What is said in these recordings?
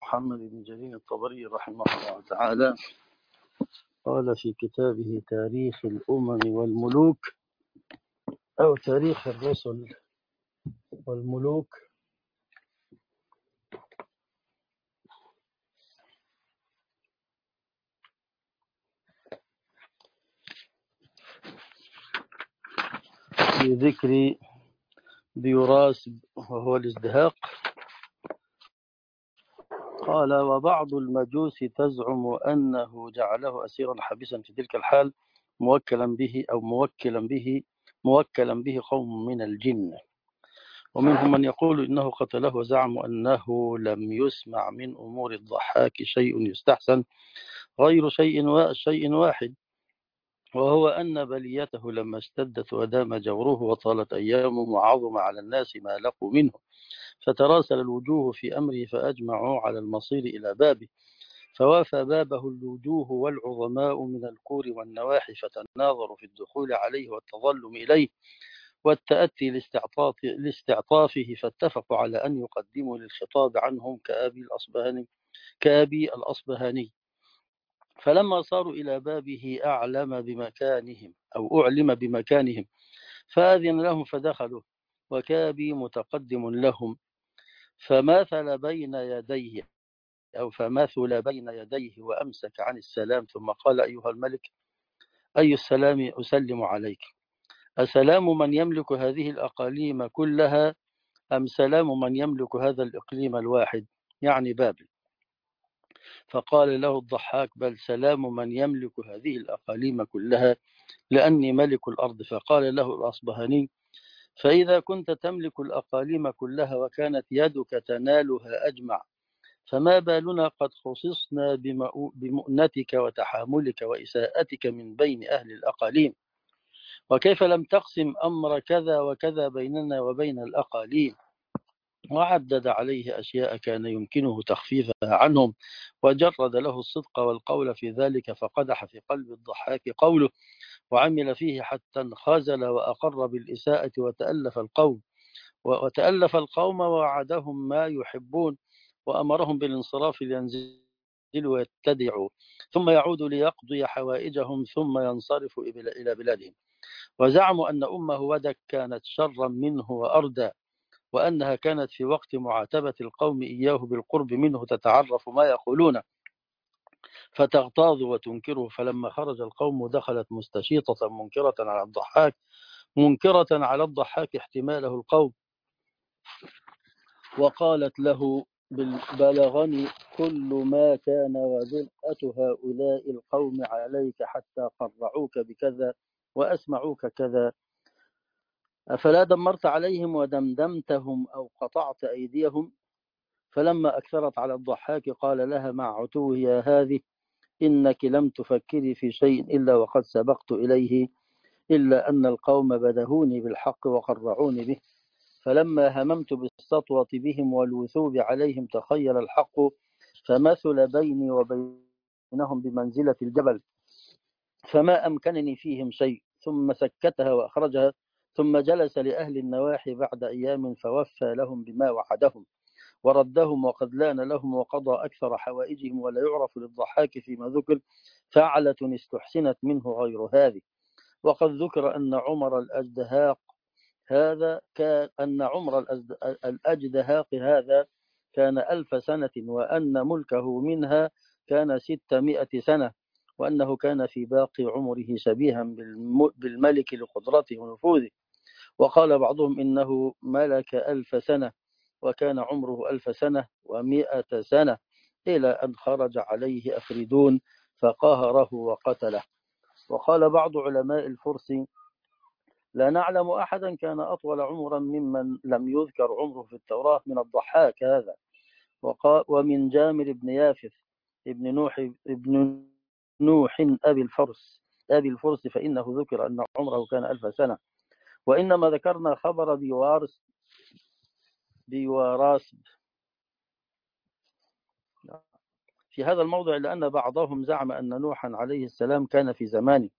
محمد بن جرير الطبري رحمه الله تعالى قال في كتابه تاريخ الأمم والملوك أو تاريخ الرسل والملوك: في ذكر ديوراس وهو الازدهاق، قال: وبعض المجوس تزعم أنه جعله أسيرا حبيسا في تلك الحال موكلا به قوم من الجن، ومنهم من يقول إنه قتله، وزعموا أنه لم يسمع من أمور الضحاك شيء يستحسن غير شيء واحد، وهو أن بليته لما اشتدت ودام جوره وطالت أيامه وعظم على الناس ما لقوا منه، فتراسل الوجوه في أمره فأجمعوا على المصير إلى بابه، فوافى بابه الوجوه والعظماء من الكور والنواحي، فتناظروا في الدخول عليه والتظلم إليه والتأتي لاستعطافه، فاتفقوا على أن يقدموا للخطاب عنهم كأبي الأصبهاني. فلما صاروا إلى بابه أعلم بمكانهم فأذن لهم فدخلوا، وكابي متقدم لهم، فمثل بين يديه وأمسك عن السلام، ثم قال: أيها الملك، أي السلام أسلم عليك؟ أسلام من يملك هذه الأقاليم كلها أم سلام من يملك هذا الإقليم الواحد، يعني بابل؟ فقال له الضحاك: بل سلام من يملك هذه الأقاليم كلها، لأني ملك الأرض. فقال له الأصبهاني: فإذا كنت تملك الأقاليم كلها وكانت يدك تنالها أجمع، فما بالنا قد خصصنا بمؤنتك وتحاملك وإساءتك من بين أهل الأقاليم؟ وكيف لم تقسم أمر كذا وكذا بيننا وبين الأقاليم؟ وعدد عليه أشياء كان يمكنه تخفيفها عنهم، وجرد له الصدق والقول في ذلك، فقدح في قلب الضحاك قوله، وعمل فيه حتى انخزل وأقر بالإساءة وتألف القوم ووعدهم ما يحبون، وأمرهم بالانصراف لينزلوا ويتدعوا، ثم يعود ليقضي حوائجهم، ثم ينصرف إلى بلادهم. وزعموا أن أمه ودك كانت شرا منه وأردى، وأنها كانت في وقت معاتبة القوم إياه بالقرب منه تتعرف ما يقولون فتغتاظ وتنكره. فلما خرج القوم دخلت مستشيطة منكرة على الضحاك احتماله القوم، وقالت له: بلغني كل ما كان وجرأة هؤلاء القوم عليك حتى قرعوك بكذا وأسمعوك كذا، أفلا دمرت عليهم ودمدمتهم أو قطعت أيديهم؟ فلما أكثرت على الضحاك قال لها مع عتوه: يا هذه، إنك لم تفكري في شيء إلا وقد سبقت إليه، إلا أن القوم بدهوني بالحق وقرعوني به، فلما هممت بالسطوة بهم والوثوب عليهم تخيل الحق فمثل بيني وبينهم بمنزلة الجبل، فما أمكنني فيهم شيء، ثم سكتها وأخرجها، ثم جلس لأهل النواحي بعد أيام فوفى لهم بما وعدهم وردهم، وقد لان لهم وقضى أكثر حوائجهم، ولا يعرف للضحاك فيما ذكر فعلة استحسنت منه غير هذه. وقد ذكر أن عمر الأجدهاق هذا كان 1000 سنة، وأن ملكه منها كان 600 سنة، وأنه كان في باقي عمره شبيها بالملك لقدرته ونفوذه. وقال بعضهم إنه ملك 1000 سنة وكان عمره 1000 سنة و100 سنة، إلى أن خرج عليه أفريدون فقهره وقتله. وقال بعض علماء الفرس: لا نعلم أحدا كان أطول عمرا ممن لم يذكر عمره في التوراة من الضحاك هذا. ومن جامر بن يافث ابن نوح أبي الفرس فإنه ذكر أن عمره كان 1000 سنة. وإنما ذكرنا خبر بيواراس في هذا الموضع لأن بعضهم زعم أن نوحا عليه السلام كان في زمانه،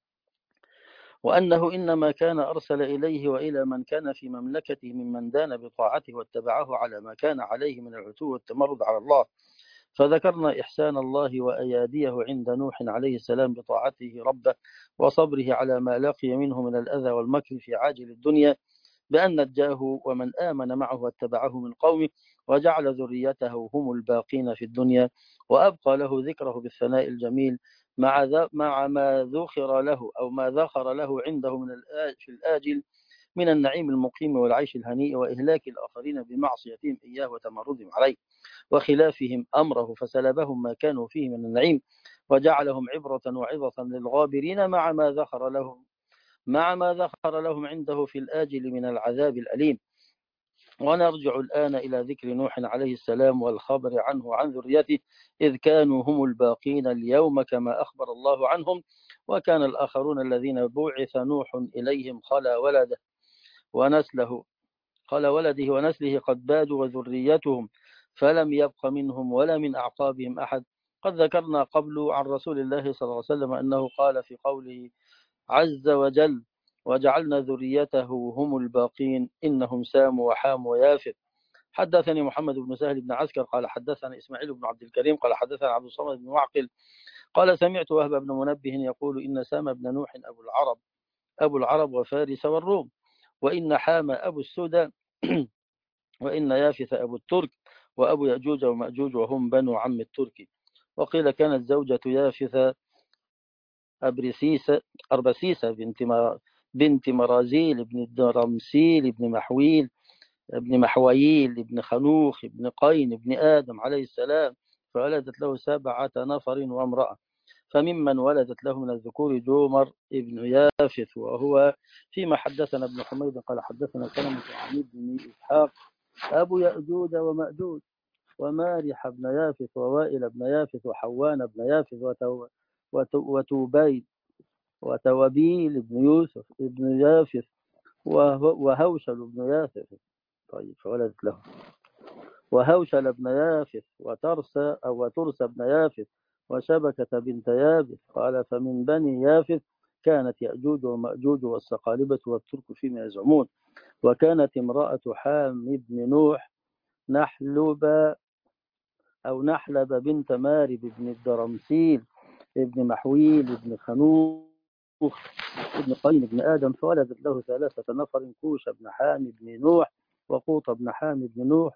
وأنه إنما كان أرسل إليه وإلى من كان في مملكته ممن دان بطاعته واتبعه على ما كان عليه من العتو والتمرد على الله، فذكرنا إحسان الله وأياديه عند نوح عليه السلام بطاعته ربه وصبره على ما لقي منه من الأذى والمكر في عاجل الدنيا، بأن نجاه ومن آمن معه واتبعه من قومه، وجعل ذريته هم الباقين في الدنيا، وأبقى له ذكره بالثناء الجميل مع ما ذخر له أو ما ذخر له عنده في الآجل من النعيم المقيم والعيش الهنيء، وإهلاك الآخرين بمعصيتهم إياه وتمردهم عليه وخلافهم أمره، فسلبهم ما كانوا فيه من النعيم، وجعلهم عبرة وعظة للغابرين مع ما ذخر لهم عنده في الآجل من العذاب الأليم. ونرجع الآن إلى ذكر نوح عليه السلام والخبر عنه وعن ذريته، إذ كانوا هم الباقين اليوم كما أخبر الله عنهم، وكان الآخرون الذين بعث نوح إليهم خلا ولده ونسله قد بادوا وذريتهم، فلم يبق منهم ولا من أعقابهم أحد. قد ذكرنا قبل عن رسول الله صلى الله عليه وسلم أنه قال في قوله عز وجل وجعلنا ذريته هم الباقين إنهم سام وحام ويافث. حدثني محمد بن سهل بن عسكر قال حدثنا إسماعيل بن عبد الكريم قال حدثنا عبد الصمد بن معقل قال سمعت وهب بن منبه يقول إن سام بن نوح أبو العرب وفارس والروم، وإن حام أبو السدى وإن يافث أبو الترك، وأبو يأجوج ومأجوج وهم بنو عم الترك. وقيل كانت زوجة يافث أربسيسة بنت مرازيل بن الدرمسيل بن محويل بن خنوخ بن قين بن آدم عليه السلام، فولدت له 7 نفر وامرأة. فممن ولدت له من الذكور جومر ابن يافث، وهو فيما حدثنا ابن حميد قال حدثنا سلمة عن بن إسحاق أبو يأجوج ومأجوج، ومارح بن يافث ووائل بن يافث وحوان بن يافث وتوبيل بن يوسف بن يافث وهوشل بن يافث. طيب فولدت له وهوشل بن يافث وترس بن يافث وشبكة بنت يافث. قال فمن بني يافث كانت يأجوج ومأجوج والصقالبة والترك فيما يزعمون. وكانت امرأة حام بن نوح نحلب بنت مارب بن الدرمسيل ابن محويل ابن خنوخ ابن قين بن آدم، فولدت له 3 نفر كوش بن حام بن نوح وقوط بن حام بن نوح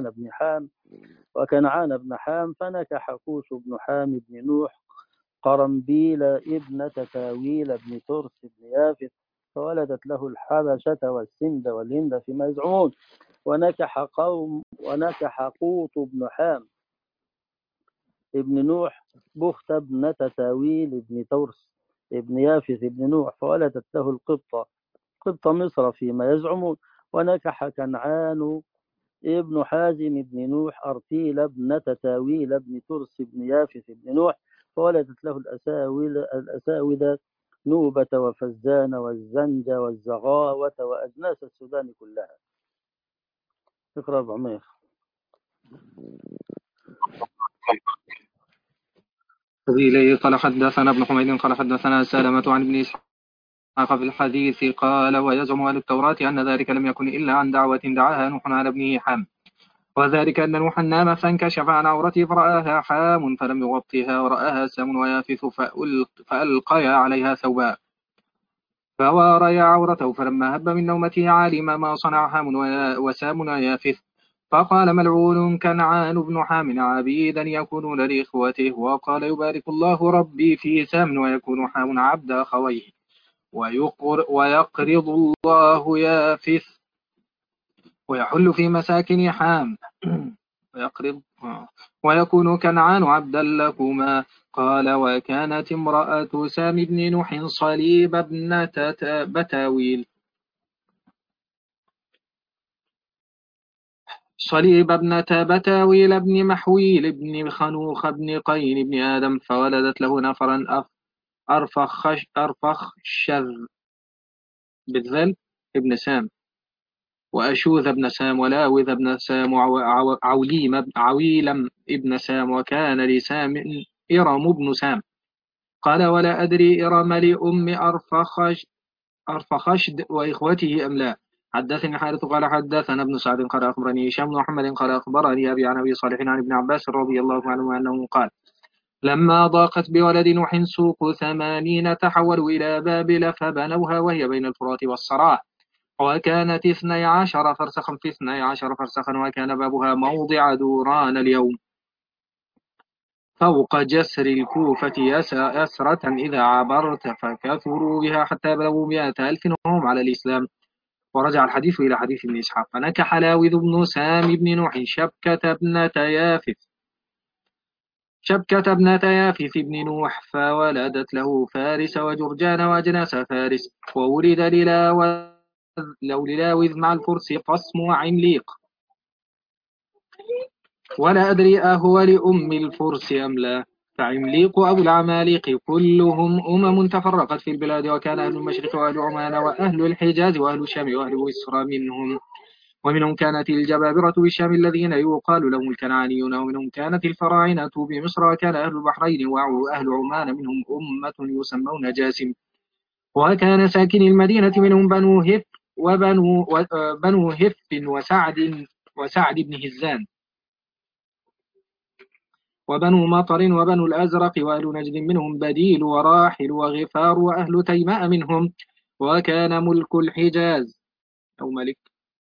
وكنعان بن حام، فنكح كوش بن حام بن نوح قرنبيل ابنة تاويل بن ترس بن يافث، فولدت له الحبشة والسند والهند فيما يزعمون. ونكح قوط بن حام ابن نوح بخت ابنة تاويل ابن ترس ابن يافث ابن نوح، فولدت له قبط مصر فيما يزعمون. ونكح كنعان ابن حازم بن نوح أرتيل ابنة تاويل ابن ترس ابن يافث ابن نوح، فولدت له الأساودة نوبة وفزان والزنج والزغاوة وأجناس السودان كلها. اقرأ 400. إليه قال حدثنا ابن حميد قال حدثنا سلمة عن ابن إسحاق في الحديث قال ويزعم أهل التوراة أن ذلك لم يكن إلا عن دعوة دعاها نوح على ابنه حام، وذلك أن نوحا نام فانكشف عن عورته فرآها حام فلم يغطها، ورآها سام ويافث فألقيا عليها ثوبا فواريا عورته، فلما هب من نومته علم ما صنع حام وسام ويافث، فقال ملعون كنعان بن حام عبيدا يكونون لإخوته، وقال يبارك الله ربي في سام ويكون حام عبد أخويه، ويقرض الله يافث ويحل في مساكن حام ويكون كنعان عبدا لكما. قال وكانت امرأة سام بن نوح صليب ابنة بتاويل بن محويل بن خنوخ بن قين بن آدم، فولدت له نفرا أرفخشذ بالذل ابن سام وأشوذ بن سام ولاوذ بن سام عويلم ابن سام، وكان لسام إرم بن سام. قال ولا أدري إرم لأم أرفخشد وإخوته أم لا، حدثني حارث قال حدثنا ابن سعد قال أخبرني هشام بن محمد قال أخبرني أبي عن أبي صالح عن ابن عباس رضي الله عنه أنه قال لما ضاقت بولد نوح سوق 80 تحولوا إلى بابل فبنوها وهي بين الفرات والصراء وكانت 12 فرسخا في 12 فرسخا وكان بابها موضع دوران اليوم فوق جسر الكوفة يسرة إذا عبرت فكثروا بها حتى بلغوا 100,000 وهم على الإسلام. ورجع الحديث إلى حديث ابن إسحاق فنكح لاوذ بن سام بن نوح شبكة ابنة يافث بن نوح فولدت له فارس وجرجان وأجناس فارس وولد للاوذ مع الفرس قصم وعمليق ولا أدري أهو لأم الفرس أم لا فعمليق أبو العماليق كلهم تفرقت في البلاد وكان أهل المشرق وأهل عمان وأهل الحجاز وأهل الشام وأهل مصر ومنهم كانت الجبابرة بالشام الذين يقال لهم الكنعانيون ومنهم كانت الفراعنة بمصر وكان أهل البحرين وأهل عمان منهم أمة يسمون جاسم وكان ساكن المدينة منهم بنو هف بنو هف وسعد بن هزان وبنو مطر وبنو الأزرق وأهل نجد منهم بديل وراحل وغفار وأهل تيماء منهم وكان ملك الحجاز أو ملك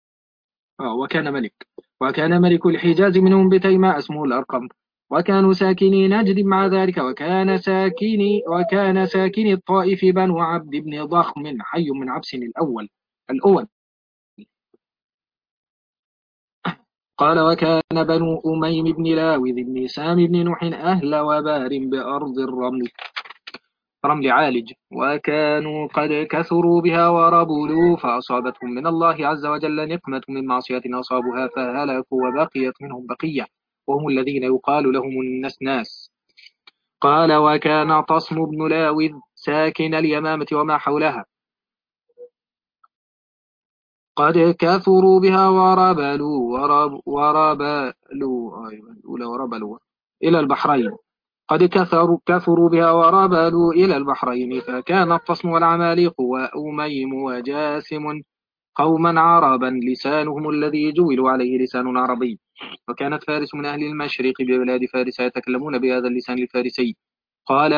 وكان ملك الحجاز منهم بتيماء اسمه الأرقم وكانوا ساكني نجد مع ذلك وكان ساكني الطائف بنو عبد بن ضخم حي من عبس الأول قال وكان بنو أميم بن لاوذ بن سام بن نوح أهل وبار بأرض رمل عالج وكانوا قد كثروا بها وربلوا فأصابتهم من الله عز وجل نقمة من معصية أصابها فهلكوا وبقيت منهم بقية وهم الذين يقال لهم النسناس. قال وكان تصم بن لاوذ ساكن اليمامة وما حولها قد كثروا بها وربلوا إلى البحرين قد كثروا بها وربلوا إلى البحرين فكان التصم والعماليق وأميم وجاسم قوما عربا لسانهم الذي جولوا عليه لسان عربي وكانت فارس من أهل المشرق ببلاد فارس يتكلمون بهذا اللسان الفارسي. قال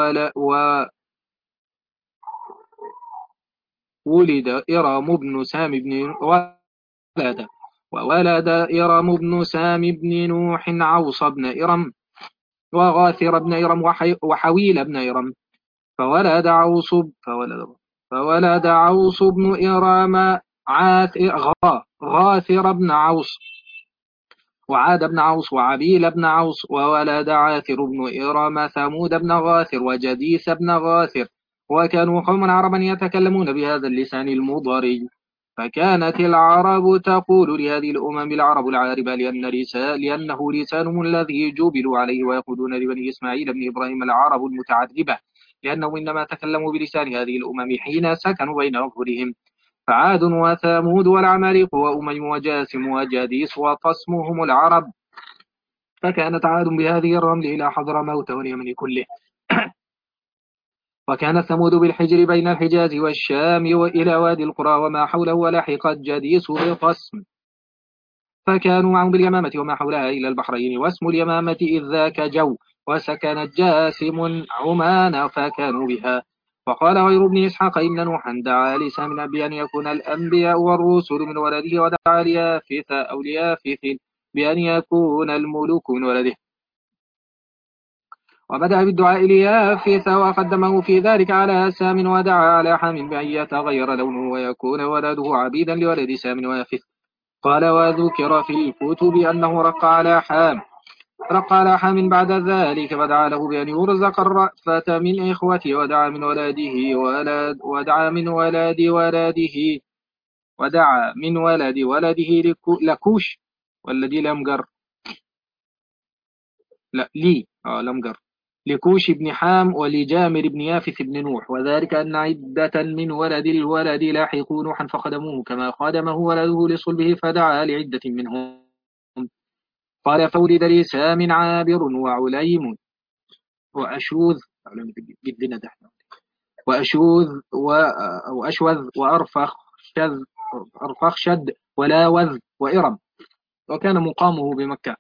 وولد إرام بن سام بن وولد إرام بن سام بن نوح عوص بن إرم وغاثر بن إرم وحويل بن إرم فولد عوص بن إرام غاثر بن عوص وعاد بن عوص وعبيل بن عوص وولد عاثر بن إرام ثمود بن غاثر وجديث بن غاثر وكانوا قوما عربا يتكلمون بهذا اللسان المضري. فكانت العرب تقول لهذه الأمم العرب العاربة لأنه لسانهم الذي جبلوا عليه ويقولون لبني إسماعيل بن إبراهيم العرب المتعذبة لأنه إنما تكلموا بلسان هذه الأمم حين سكنوا بين أظهرهم فعاد وثمود والعماليق وأمم وجاسم وجديس وتصمهم العرب فكانت عاد بهذه الرمل إلى حضرموت واليمن كله وكانت ثمود بالحجر بين الحجاز والشام وإلى وادي القرى وما حوله ولحقت جديس بقسم فكانوا معهم باليمامة وما حولها إلى البحرين واسم اليمامة إذ ذاك جو وسكنت جاسم عمان فكانوا بها. وقال غير ابن إسحاق إن نوحا دعا لسام بأن يكون الأنبياء والرسل من ولده ودعا ليافث أو ليافث بأن يكون الملوك من ولده وبدأ بالدعاء ليافث وقدمه في ذلك على سام ودعا على حام بأن يتغير لونه ويكون ولده عبيدا لولد سام ويافث. قال وذكر في الكتب أنه رق على حام بعد ذلك فدعا له بأن يرزق الرأفة من إخوته ودعا من ولده لكوش والذي لمجر لمجر لكوش بن حام ولجامر بن يافث بن نوح وذلك أن عدة من ولد الولد لاحقوا نوحا فخدموه كما خدمه ولده لصلبه فدعا لعدة منهم. قال فولد لسام عابر وعليم وأشوذ وأرفخ أرفخشد ولاوذ وإرم، وكان مقامه بمكة.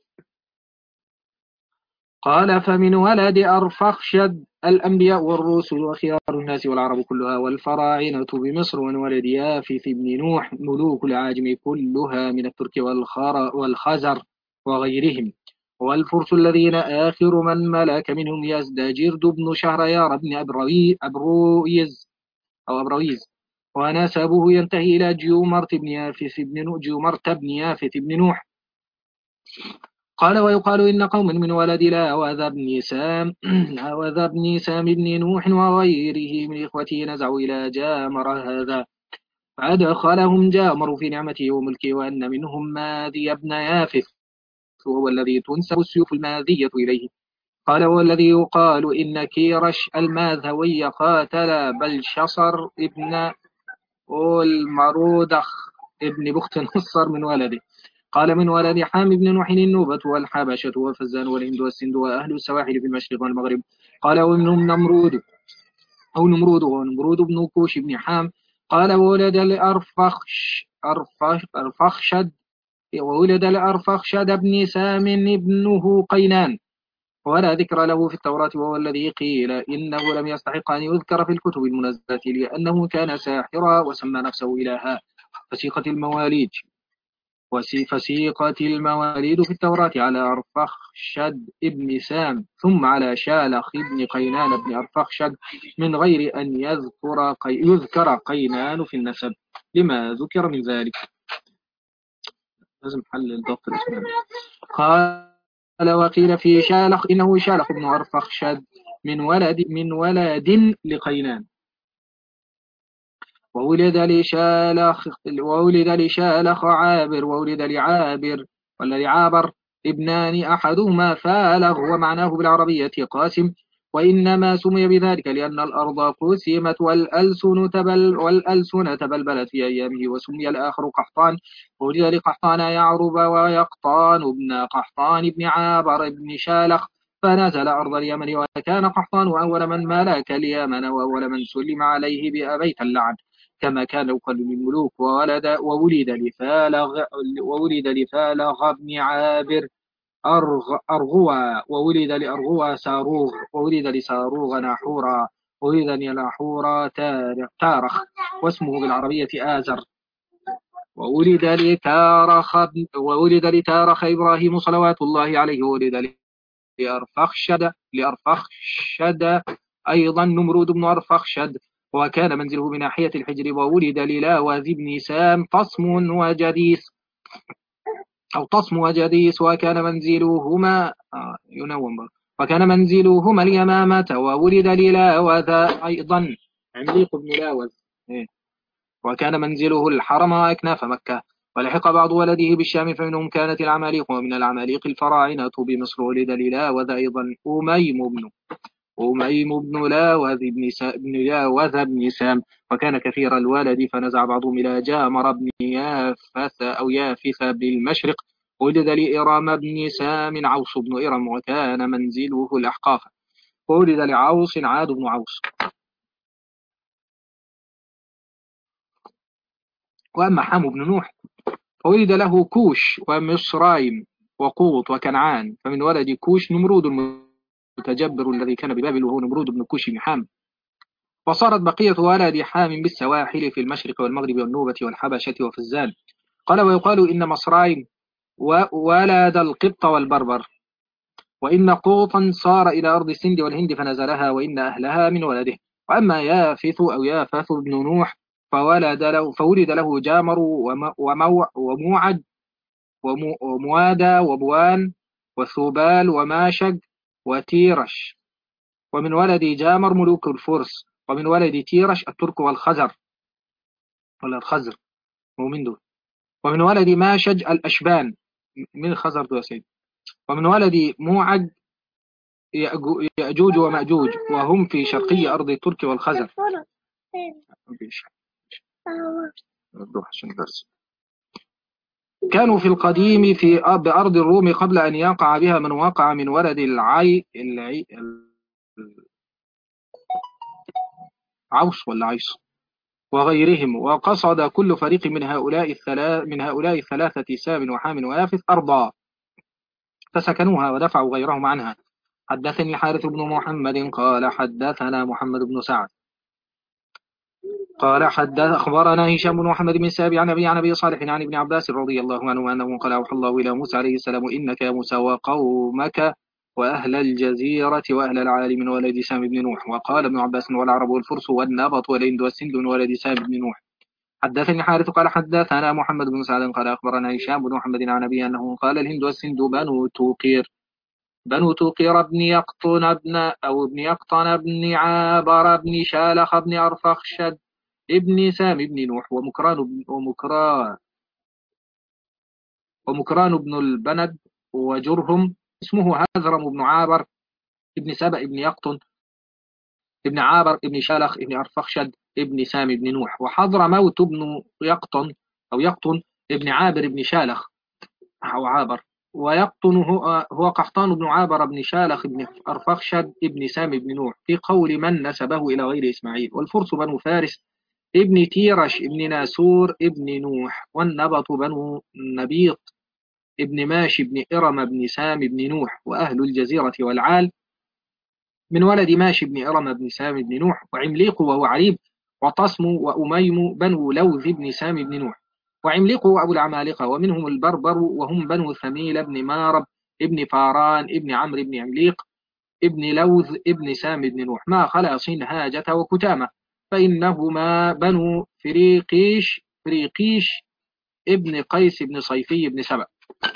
قال فمن ولد أرفخشد الأنبياء والرسل وخيار الناس والعرب كلها والفراعنة بمصر، ومن ولد يافث بن نوح ملوك العاجم كلها من الترك والخزر وغيرهم، والفرس الذين آخر من ملك منهم يزدجرد بن شهريار بن أبرويز أو أبرويز، ونسبه ينتهي إلى جيومرت بن يافث بن نوح. قال ويقال إن قوم من ولد لاوذ بن سام لاوذ بن سام بن نوح وغيره من إخوته نزعوا إلى جامر هذا فأدخلهم جامر في نعمته وملكه، وأن منهم ماذي بن يافث وهو الذي تنسب السيوف الماذية إليه. قال هو الذي يقال إن كيرش الماذوي قاتل بلشصر ابن المرودخ ابن بخت نصر من ولده. قال من ولد حام بن نوح النوبة والحبشة وفزان والهند والسند وأهل السواحل في المشرق والمغرب. قال ومنهم نمرود بن كوش بن حام. قال وولد لأرفخشد بن سام ابنه قينان، ولا ذكر له في التوراة، وهو الذي قيل إنه لم يستحق أن يذكر في الكتب المنزلة لأنه كان ساحرا وسمى نفسه إلها. فسيقت المواليد في التوراة على أرفخشد ابن سام ثم على شالخ ابن قينان بن أرفخشد من غير أن يذكر قينان في النسب لما ذكر من ذلك. لازم حل ضبط الاسم. قال وقيل في شالخ إنه شالخ بن أرفخشد من ولد لقينان، وولد لشالخ عابر، وولد لعابر ابنان أحدهما فالغ ومعناه بالعربية قاسم، وإنما سمي بذلك لأن الأرض قسمت والألسنة تبلبلت في أيامه، وسمي الآخر قحطان، وولد لقحطان يعرب ويقطان ابن قحطان ابن عابر ابن شالخ، فنزل أرض اليمن، وكان قحطان أول من ملك اليمن وأول من سلم عليه بأبيت اللعن كما كان يقال للملوك. وولد لفالغ بن عابر أرغوى، وولد لأرغوى ساروغ، وولد لساروغ ناحورا، وولد لناحورا تارخ واسمه بالعربية آزر، وولد لتارخ إبراهيم صلوات الله عليه، وولد لأرفخشد أيضا نمرود بن أرفخشد، وكان منزله بناحية الحجر. وولد للاوذ بن سام طصم وجديس وكان منزلهما اليمامة. وولد للاوذ أيضا عمليق بن لاوذ وكان منزله الحرم وأكناف مكة. ولحق بعض ولده بالشام فمنهم كانت العماليق، ومن العماليق الفراعنة بمصر. ولد للاوذ أيضا أميم بن لاوذ بن سام، وكان كثير الولد فنزع بعضهم إلى جامر بن يافث بالمشرق. ولد لإرام بن سام عوص بن إرم، وكان منزله الأحقاف. ولد لعوص عاد بن عوص. وأما حام بن نوح فولد له كوش ومصرايم وقوط وكنعان، فمن ولد كوش نمرود المتجبر الذي كان ببابل، وهو نمرود بن كوش بن حام. وصارت بقية ولد حام بالسواحل في المشرق والمغرب والنوبة والحبشة وفزان. قال ويقال إن مصرايم ولد القبط والبربر، وإن قوطا صار إلى أرض السند والهند فنزلها، وإن أهلها من ولده. وأما يافث بن نوح فولد له جامر وموعد وموادى وبوان وثوبال وماشق وتيرش، ومن ولد جامر ملوك الفرس، ومن ولد تيرش الترك والخزر ولا الخزر ومن دول، ومن ولد ماشج الأشبان من الخزر دول سيد، ومن ولد موعد يأجوج ومأجوج، وهم في شرقي أرض الترك والخزر. كانوا في القديم بأرض الروم قبل أن يقع بها من وقع من ولد عوص ولا عيص وغيرهم، وقصد كل فريق من هؤلاء الثلاثة سام وحام ويافث أرضا فسكنوها ودفعوا غيرهم عنها. حدثني الحارث بن محمد قال حدثنا محمد بن سعد قال أخبرنا هشام بن محمد بن السابع عن أبي صالح عن ابن عباس رضي الله عنه أنه قال أوحى الله إلى موسى عليه السلام إنك يا موسى وقومك وأهل الجزيرة وأهل العالم من ولد سام بن نوح. وقال ابن عباس والعرب والفرس والنبط والهند والسند من ولد سام بن نوح. حدثني حارث قال حدثنا محمد بن سعد قال أخبرنا هشام بن محمد عن أبي أنه قال الهند والسند بنو توقير بن يقطن بن يقطن بن عابر بن شالخ بن أرفخشد ابن سام بن نوح ومكران بن البند وجرهم اسمه هذرم بن عابر ابن سبأ ابن يقطن ابن عابر ابن شالخ ابن أرفخشد ابن سام بن نوح. وحضر موت بن يقطن ابن عابر ابن شالخ أو عابر. ويقطن هو قحطان بن عابر بن شالخ ابن أرفخشد ابن سام بن نوح في قول من نسبه إلى غير إسماعيل. والفرس بنو فارس ابن تيرش ابن ناسور ابن نوح. والنبط بنو نبيط ابن ماشي ابن إرم ابن سام ابن نوح. وأهل الجزيرة والعال من ولد ماشي ابن إرم ابن سام ابن نوح. وعمليق وهو عريب وطصم وأميم بنو لوذ ابن سام ابن نوح. وعمليق وأبو العمالقة ومنهم البربر وهم بنو ثميل ابن مارب ابن فاران ابن عمرو ابن عمليق ابن لوذ ابن سام ابن نوح ما خلا صين هاجة وكتامة فإنهما بنو فريقيش ابن قيس ابن صيفي ابن سبأ.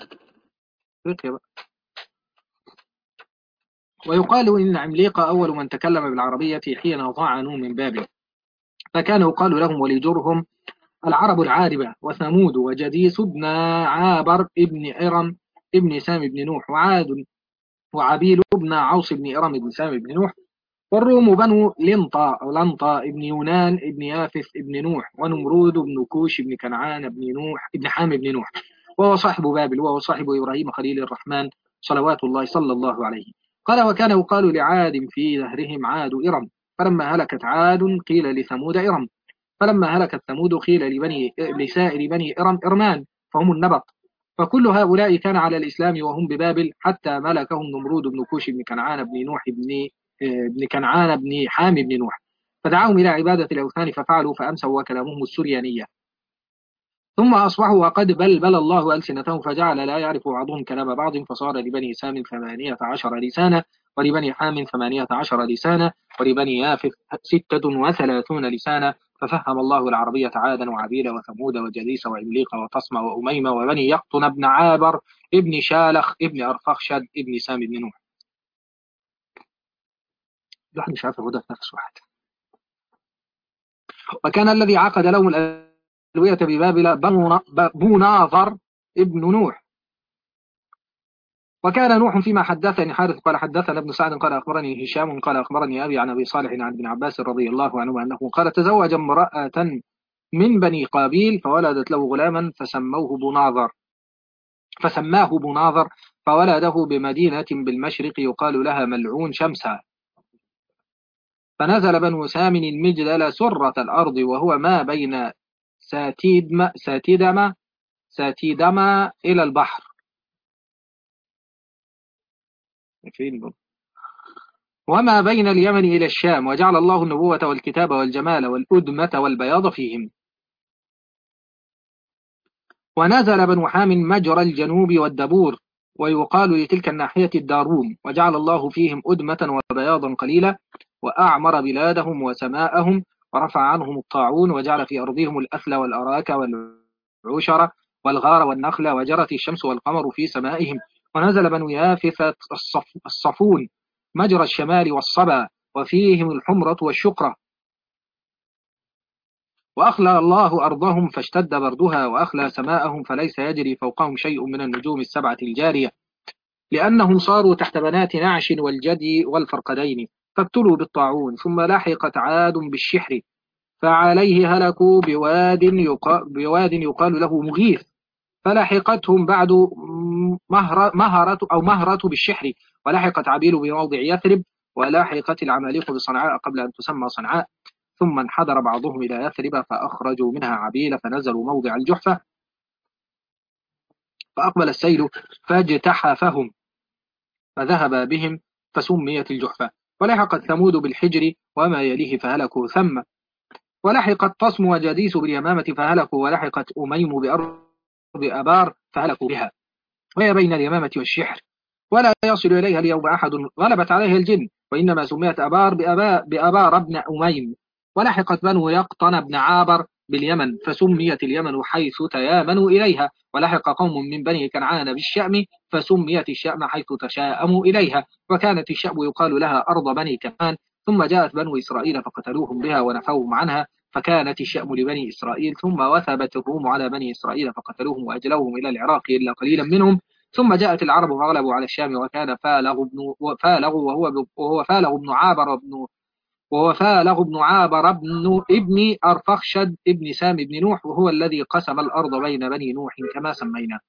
ويقال إن عمليق أول من تكلم بالعربية حين ضعنوا من بابل فكان يقال لهم ولجرهم العرب العاربة. وثمود وجديس بن عابر ابن إرم ابن سام بن نوح. وعاد وعبيل بن عوص بن إرم ابن سام بن نوح. والروم بنو لنطا ابن يونان ابن يافث ابن نوح. ونمرود بن كوش ابن كنعان ابن حام ابن نوح وهو صاحب بابل وهو صاحب إبراهيم خليل الرحمن صلوات الله صلى الله عليه. قال وكان يقال لعاد في دهرهم عاد إرم. فلما هلكت عاد قيل لثمود إرم. فلما هلكت ثمود قيل لسائر بني إرم إرمان فهم النبط. فكل هؤلاء كان على الإسلام وهم ببابل حتى ملكهم نمرود بن كوش بن كنعان بن نوح بن كنعان بن حام بن نوح فدعاهم إلى عبادة الأوثان ففعلوا فأمسوا وكلامهم السريانية. ثم أصبحوا وقد بلبل الله ألسنتهم فجعل لا يعرف بعضهم كلام بعض فصار لبني سام 18 لسانا ولبني حام 18 لسانا ولبني يافث 36 لسانا. ففهم الله العربية عادا وعبيل وثمود وجديس وعمليق وطصم وأميمة وبني يقطن بن عابر ابن شالخ ابن أرفخشد ابن سام بن نوح. الواحد مش عارف هدى في نفس واحد. وكان الذي عقد لهم الألوية ببابل بوناظر ابن نوح. وكان نوح فيما حدثني حارث قال حدثنا ابن سعد قال أخبرني هشام قال أخبرني أبي عن أبي صالح عن ابن عباس رضي الله عنه أنه قال تزوج امرأة من بني قابيل فولدت له غلاما فسماه بناظر فولده بمدينة بالمشرق يقال لها ملعون شمسا. فنزل بنو سام المجدل سرة الأرض وهو ما بين ساتيدما إلى البحر. وما بين اليمن إلى الشام وجعل الله النبوة والكتاب والجمال والأدمة والبياض فيهم. ونزل بنو حام مجرى الجنوب والدبور ويقال لتلك الناحية الداروم وجعل الله فيهم أدمة وبياضا قليلا وأعمر بلادهم وسماءهم ورفع عنهم الطاعون وجعل في أرضهم الأثل والأراك والعشر والغار والنخل وجرت الشمس والقمر في سمائهم. ونزل بنو يافث الصفون مجرى الشمال والصبا وفيهم الحمرة والشقرة. وأخلى الله أرضهم فاشتد بردها وأخلى سماءهم فليس يجري فوقهم شيء من النجوم السبعة الجارية لأنهم صاروا تحت بنات نعش والجدي والفرقدين فابتلوا بالطاعون. ثم لحقت عاد بالشحر فعليه هلكوا بواد يقال له مغيث فلحقتهم بعد مهرة بالشحر. ولحقت عبيل بموضع يثرب ولحقت العماليق بصنعاء قبل أن تسمى صنعاء. ثم انحدر بعضهم إلى يثرب فأخرجوا منها عبيل فنزلوا موضع الجحفة فأقبل السيل فاجتحفهم فذهب بهم فسميت الجحفة. ولحقت ثمود بالحجر وما يليه فهلكوا ثم، ولحقت طصم وجديس باليمامة فهلكوا، ولحقت أميم بأرض أبار فهلكوا بها، وهي بين اليمامة والشحر، ولا يصل إليها اليوم أحد، غلبت عليها الجن، وإنما سميت أبار بأبار بن أميم. ولحقت بنو يقطن بن عابر باليمن فسميت اليمن حيث تيامنوا إليها، ولحق قوم من بني كنعان بالشأم فسميت الشأم حيث تشاءموا إليها، وكانت الشأم يقال لها أرض بني كنعان. ثم جاءت بنو إسرائيل فقتلوهم بها ونفوهم عنها فكانت الشأم لبني إسرائيل. ثم وثبت الروم على بني إسرائيل فقتلوهم وأجلوهم إلى العراق إلا قليلا منهم. ثم جاءت العرب فغلبوا على الشام، وكان فالغ بن عابر ابن أرفخشد ابن سام بن نوح، وهو الذي قسم الأرض بين بني نوح كما سمينا.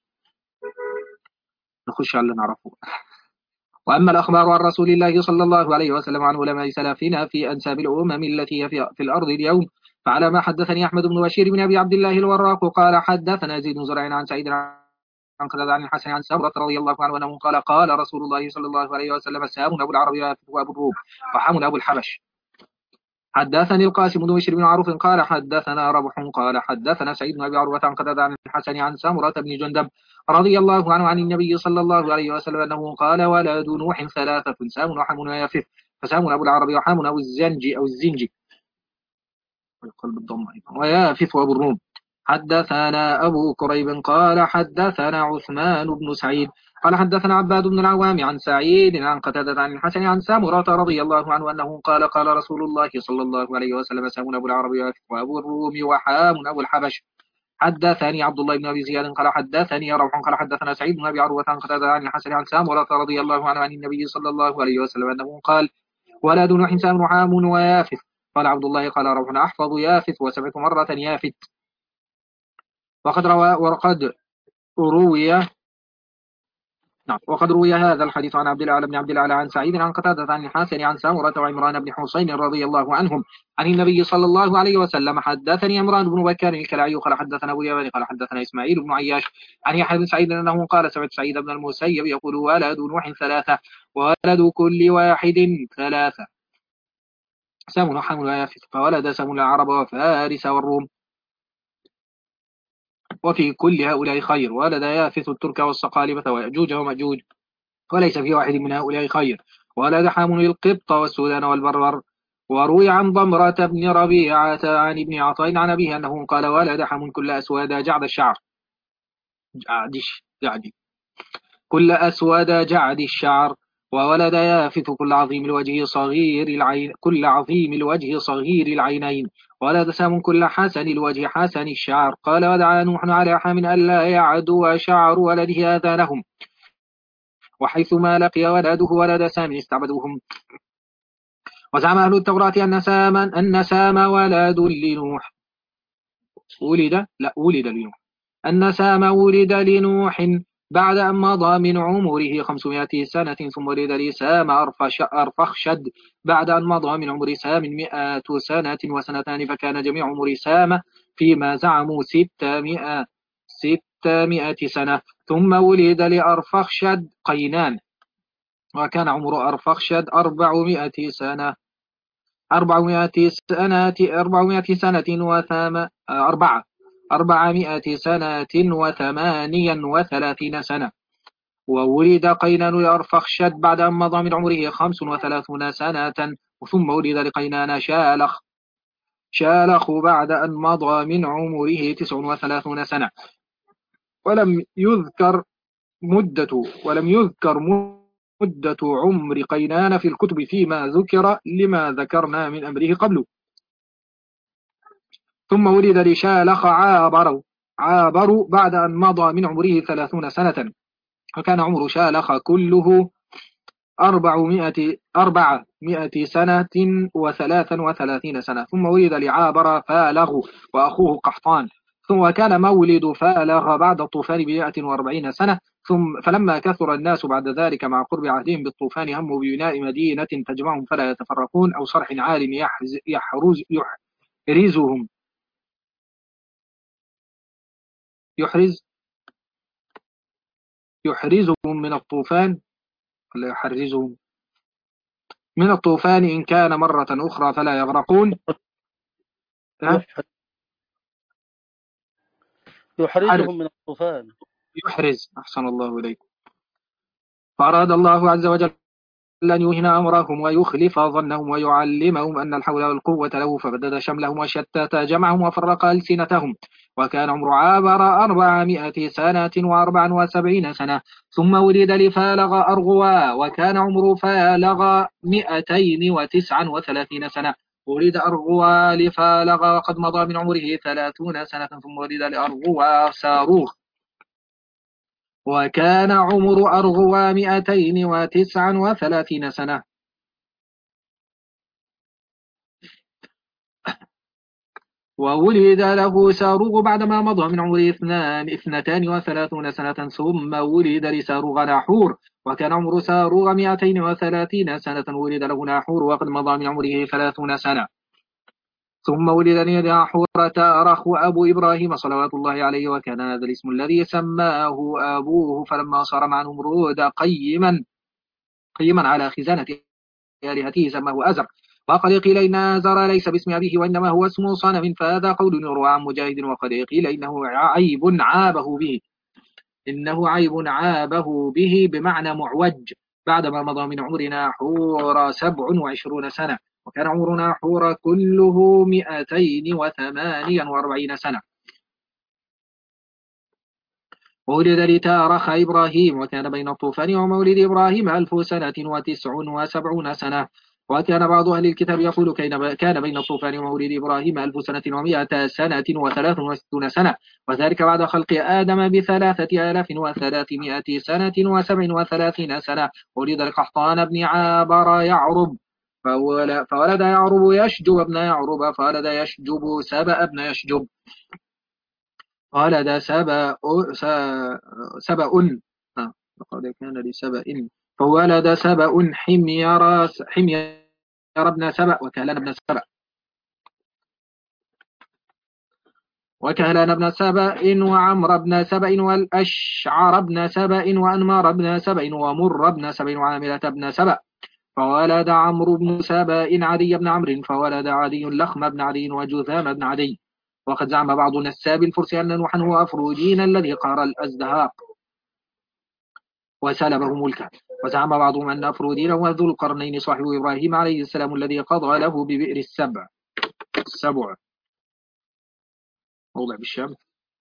نخش على اللي نعرفه. وأما الأخبار عن رسول الله صلى الله عليه وسلم عن علماء سلفنا في أنساب الأمم التي هي في الأرض اليوم، فعلى ما حدثني أحمد بن بشير بن أبي عبد الله الوراق قال حدثنا زيد بن زرع عن سعيد عن قتادة عن الحسن عن سمرة رضي الله عنه أنه قال قال رسول الله صلى الله عليه وسلم سام أبو العرب وأبو الروم وحام أبو الحبش. حدثني القاسم بن بشر بن معروف قال حدثنا ربح قال حدثنا سعيد بن أبي عروة عن قتادة عن الحسن عن سمرة بن جندب رضي الله عنه عن النبي صلى الله عليه وسلم أنه قال ولد نوح ثلاثة سام وحم ويافث، فسام أبو العرب وحام أبو الزنجي والقلب الضم ويافث أبو الروم. حدثنا أبو كريب قال حدثنا عثمان بن سعيد قال حدثنا عباد بن العوام عن سعيد عن قتادة عن الحسن عن سامرة رضي الله عنه أنه قال قال رسول الله صلى الله عليه وسلم سام أبو العرب وأبو الروم وحام أبو الحبش. حدثني عبد الله بن أبي زياد قال حدثني روح قال حدثنا سعيد بن أبي عروة عن قتادة عن الحسن عن سامرة رضي الله عنه عن النبي صلى الله عليه وسلم أنه قال ولد نوح سام وحام ويافث. قال عبد الله قال روح أحفظ يافث وسمعت مرة يافث. وقد روي هذا الحديث عن عبد الأعلى بن عبد الأعلى عن سعيد عن قتادة عن الحسن عن سامرة وعمران بن حسين رضي الله عنهم عن النبي صلى الله عليه وسلم. حدثني عمران بن بكر الكلاعي قال حدثنا أبو اليمن قال حدثنا إسماعيل بن عياش عن يحيى بن سعيد أنه قال سمعت سعيد بن المسيب يقول ولد نوح ثلاثة وولد كل واحد ثلاثة سام وحم ويافث، فولد سام العرب وفارس والروم، وفي كل هؤلاء خير، ولد يافث الترك والصقالبة ويأجوج ومأجوج، وليس في واحد من هؤلاء خير، ولد حام القبط والسودان والبربر. وروي عن ضمرة بن ربيعة عن ابن عطاء عن أبيه أنه قال ولد حام كل أسود جعد الشعر كل أسود جعد الشعر، وولد يافث كل عظيم الوجه صغير العينين، ولد سام كل حسن الوجه حسن الشعر. قال ودعا نوح على حام ألا يعدو شعر ولده آذانهم، وحيثما لقي ولده ولد سام استعبدوهم. وزعم أهل التوراة أن سام ولد لنوح ولد لنوح أن سام ولد لنوح بعد أن مضى من عمره 500 سنة، ثم ولد لسام أرفخشد بعد أن مضى من عمر سام 100 سنة وسنتان، فكان جميع عمر سام فيما زعموا 600 سنة. ثم ولد لأرفخشد قينان، وكان عمر أرفخشد 400 سنة 400 سنة 400 سنة و38 سنة. وولد قينان لأرفخشد بعد أن مضى من عمره 35 سنة، ثم ولد لقينان شالخ بعد أن مضى من عمره 39 سنة. ولم يذكر مدة عمر قينان في الكتب فيما ذكر لما ذكرنا من أمره قبله. ثم ولد لشالخ عابر بعد أن مضى من عمره 30 سنة، وكان عمر شالخ كله 400 سنة و33 سنة. ثم ولد لعابر فالغ وأخوه قحطان، ثم كان مولد فالغ بعد الطوفان ب140 سنة، فلما كثر الناس بعد ذلك مع قرب عهدهم بالطوفان هموا ببناء مدينة تجمعهم فلا يتفرقون أو صرح عال يحرزهم يحرز يحرزهم من الطوفان، ولا يحرزهم من الطوفان إن كان مرة أخرى فلا يغرقون. يحرزهم من الطوفان. يحرز، أحسن الله إليكم. فأراد الله عز وجل أن يوهن أمرهم ويخلف ظنهم ويعلمهم أن الحول والقوة له، فبدد شملهم وشتت جمعهم وفرق ألسنتهم. وكان عمر عابر 400 سنة و74 سنة، ثم ولد لفالغ أرغوا، وكان عمر فالغ 239 سنة. ولد أرغوا لفالغ وقد مضى من عمره 30 سنة، ثم ولد لأرغوا ساروخ، وكان عمر أرغوا 239 سنة. وولد له ساروغ بعدما مضى من عمره 32 سنة، ثم ولد لساروغ ناحور، وكان عمر ساروغ 230 سنة. ولد له ناحور وقد مضى من عمره 30 سنة، ثم ولد لناحور تارخ أبو إبراهيم صلوات الله عليه، وكان هذا الاسم الذي سماه أبوه فلما صار مع نمرود قيما على خزانة آلهته سماه أزر. وقد قيل إن أزر ليس باسم أبيه وإنما هو اسم صنم، فهذا قول يروى عن مجاهد. وقد قيل إنه عيب عابه به بمعنى معوج، بعدما مضى من عمر ناحور 27 سنة، وكان عمر ناحور كله 248 سنة. وولد لتارخ إبراهيم، وكان بين الطوفان ومولد إبراهيم 1000 سنة و79 سنة. وكان بعض أهل الكتاب يقول كان بين الطوفان ومولد إبراهيم 1000 سنة و100 سنة و63 سنة، وذلك بعد خلق آدم ب3300 سنة و37 سنة. ولد لقحطان بن عابر يعرب، فولد يعرب يشجب ابن يعرب، فولد يشجب سبأ ابن يشجب، ولد سبأ لقد كان لسبأ، فولد سبأ حمير ابن سبأ وكهلان ابن سبأ وعمر بن سبأ والأشعر بن سبأ وأنمار بن سبأ ومر بن سبأ وعاملة بن سبأ. فولد عمرو بن سبأ عدي بن عمرو، فولد عدي لخم بن عدي وجذام بن عدي. وقد زعم بعض نساب الفرس أن نوحا هو أفرودين الذي قهر الأزدهاق وسلبه ملكه. وزعم بعضهم أن أفرودين هو ذو القرنين صاحب إبراهيم عليه السلام الذي قضى له ببئر السبع موضع بالشام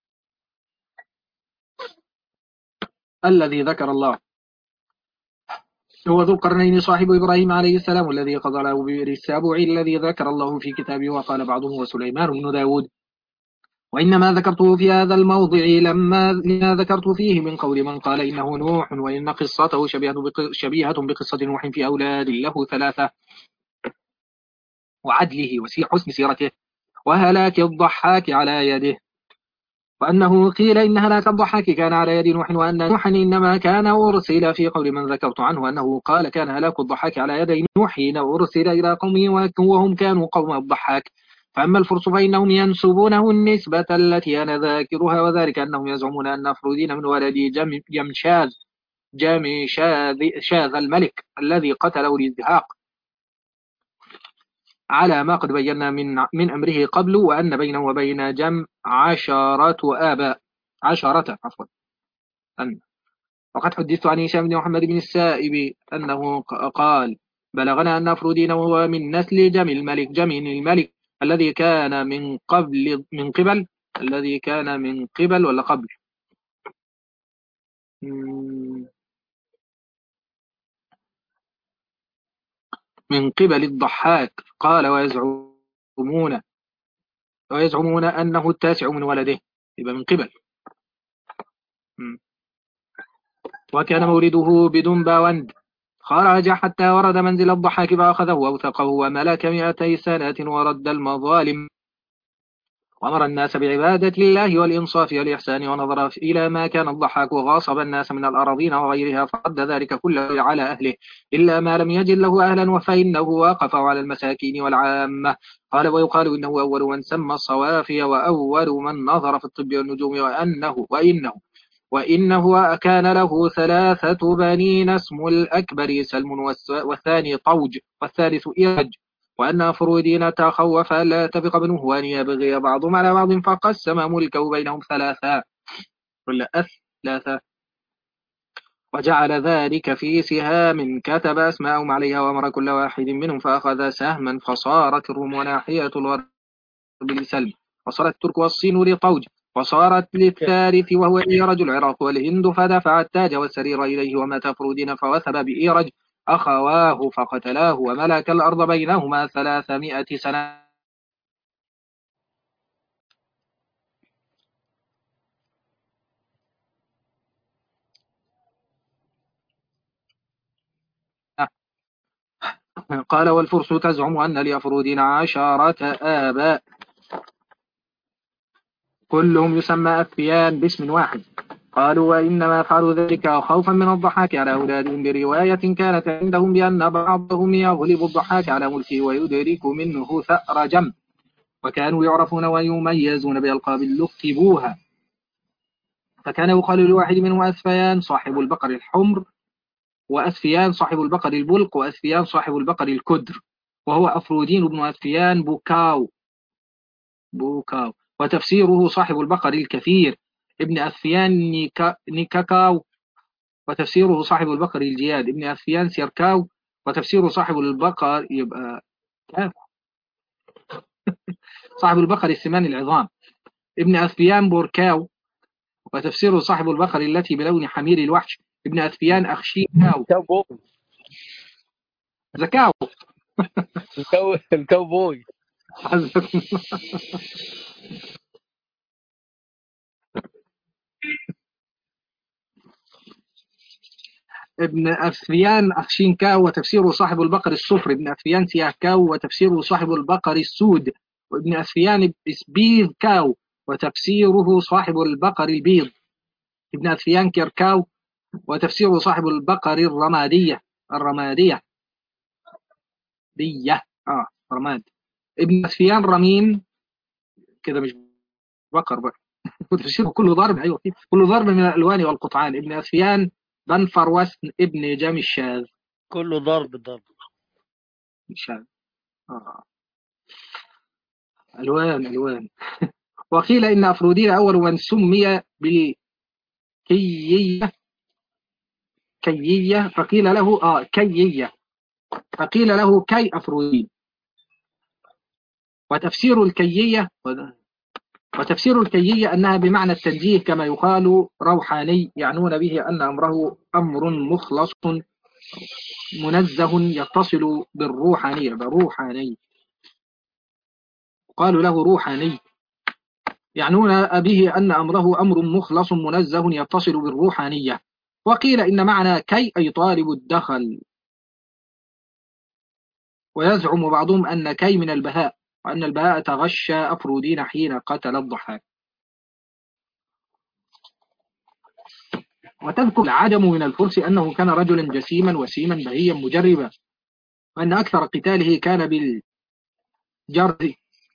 الذي ذكر الله، هو ذو القرنين صاحب إبراهيم عليه السلام الذي قضى له ببئر السبع الذي ذكر الله في كتابه. وقال بعضهم هو سليمان بن داود. وإنما ذكرته في هذا الموضع لما ذكرت فيه من قول من قال إنه نوح، وإن قصته شبيهة بقصة نوح في أولاد له 3، وعدله وحسن سيرته وهلاك الضحاك على يده. وأنه قيل إن هلاك الضحاك كان على يد نوح، وأن نوحا إنما كان أرسل في قول من ذكرت عنه أنه قال كان هلاك الضحاك على يد نوح حين أرسل إلى قومه وهم كانوا قوم الضحاك. فأما الفرس فإنهم ينسبونه النسبة التي أنا ذاكرها، وذلك أنهم يزعمون أن أفرودين من ولد جمشاذ الملك الذي قتله الإزهاق على ما قد بينا من أمره قبل، وأن بينه وبين جم عشرة وقد حدثت عن هشام بن محمد بن السائب أنه قال بلغنا أن أفرودين وهو من نسل جمين الملك الذي كان من قبل ولا قبل من قبل الضحاك. قال ويزعمون أنه التاسع من ولده، يبقى من قبل. وكان مولده بدنباوند. خرج حتى ورد منزل الضحاك فأخذه وأوثقه وملك 200 سنة ورد المظالم. وأمر الناس بعبادة الله والإنصاف والإحسان، ونظر إلى ما كان الضحاك غاصب الناس من الأراضين وغيرها فرد ذلك كله على أهله إلا ما لم يجد له أهلا فإنه وقف على المساكين والعامة. قال ويقال إنه أول من سمى الصوافي وأول من نظر في الطب والنجوم، وإنه كان له 3 بنين، اسم الأكبر سلم والثاني طوج والثالث إرج، وأن أفرودين تخوف ألا تفق بنه وأن يبغي بعضهم على بعض فقسم ملكه بينهم 3 ولا 3 وجعل ذلك في سهام كتب أسماءهم عليها وأمر كل واحد منهم فأخذ سهما، فصارت الروم وناحية الغرب لسلم، وصارت الترك والصين لطوج، وصارت للثالث وهو إيرج العراق والهند، فدفع التاج والسرير إليه ومات أفرودين فوثب بإيرج أخواه فقتلاه وملك الأرض بينهما 300 سنة. قال والفرس تزعم أن لأفرودين 10 آباء كلهم يسمى أفيان باسم واحد. قالوا وإنما فعلوا ذلك خوفا من الضحاك على أولادهم، برواية كانت عندهم بأن بعضهم يغلب الضحاك على ملكه ويدرك منه ثأر جم، وكانوا يعرفون ويميزون بألقاب لقبوها، فكان يقال لواحد منهم أسفيان صاحب البقر الحمر، وأسفيان صاحب البقر البلق، وأسفيان صاحب البقر الكدر، وهو أفرودين بن أسفيان بوكاو، وتفسيره صاحب البقر الكثير ابن أسفيان نيكاكاو، وتفسيره صاحب البقر الجياد ابن أسفيان سيركاو، وتفسير صاحب البقر يبقى كاف صاحب البقر السمان العظام ابن أسفيان بوركاو، وتفسير صاحب البقر التي بلون حمير الوحش ابن أسفيان أخشيكاو كاوبوي. زكاو. الكاوبوي. ابن أفيان أخشينكاو، وتفسيره صاحب البقر الصفر ابن أفيان سياكاو، وتفسيره صاحب البقر السود وابن أفيان إسبيذ كاو، وتفسيره صاحب البقر البيض ابن أفيان كيركاو، وتفسيره صاحب البقر الرمادية دية رماد ابن أفيان رمين، كده مش بقر بقى. وتفسيره كل ضرب، أيوة كل ضرب من الألوان والقطعان ابن أفيان بن فروسن ابن جام الشاذ. كله ضرب. الشاذ ألوان. وقيل إن أفرودين أول من سمي بالكيية فقيل له كيية، فقيل له كي أفرودين. وتفسير الكيية أنها بمعنى التنزيه، كما يقال روحاني، يعنون به أن أمره أمر مخلص منزه يتصل بالروحانية، قالوا له روحاني، يعنون به أن أمره أمر مخلص منزه يتصل بالروحانية. وقيل إن معنى كي أي طالب الدخل، ويزعم بعضهم أن كي من البهاء، وأن البهاء تغشى أفرودين حين قتل الضحاك. وتذكر العجم من الفرس أنه كان رجلا جسيما وسيما بهيا مجربا، وأن أكثر قتاله كان بالجرز،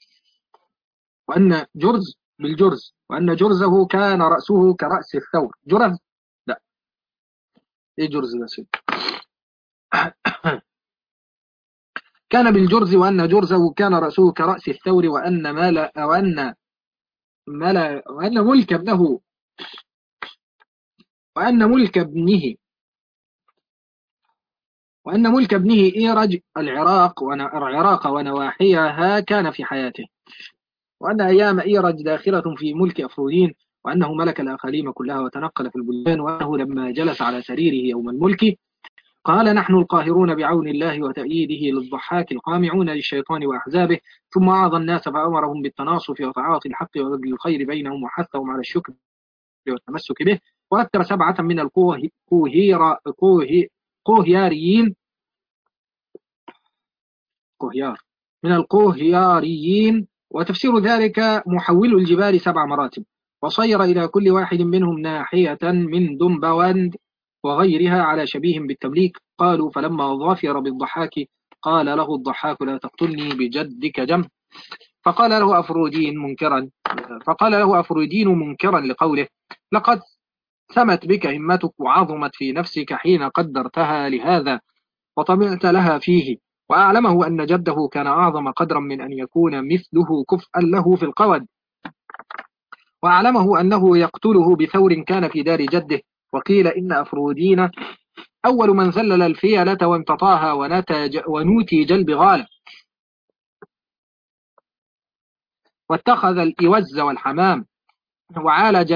وأن جرزه كان رأسه كرأس الثور. جرز؟ لا، إيه جرز يا سيدي؟ كان بالجرز، وأن جرزه كان رأسه كرأس الثور، وأن ملك ابنه، وأن ملك ابنه إيرج العراق ونواحيها كان في حياته، وأن أيام إيرج داخلة في ملك أفرودين، وأنه ملك الأقاليم كلها وتنقل في البلدان، وأنه لما جلس على سريره يوم الملك قال نحن القاهرون بعون الله وتأييده للضحاك القامعون للشيطان وأحزابه، ثم أعظى الناس فأمرهم بالتناصف وتعاطي الحق وبذل الخير بينهم، وحثهم على الشكر والتمسك به، وأكثر 7 من القوهياريين وتفسير ذلك محول الجبال 7 مراتب، وصير إلى كل واحد منهم ناحية من دنبواند وغيرها على شبيه بالتمليك. قالوا فلما ظفر بالضحاك قال له الضحاك لا تقتلني بجدك جم. فقال له أفرودين منكرا لقوله لقد سمت بك همتك وعظمت في نفسك حين قدرتها لهذا وطمعت لها فيه، وأعلمه أن جده كان أعظم قدرا من أن يكون مثله كفءا له في القود، وأعلمه أنه يقتله بثور كان في دار جده. وقيل إن أفرودين أول من ذلل الفيلة وامتطاها ونوتج البغال، واتخذ الإوز والحمام، وعالج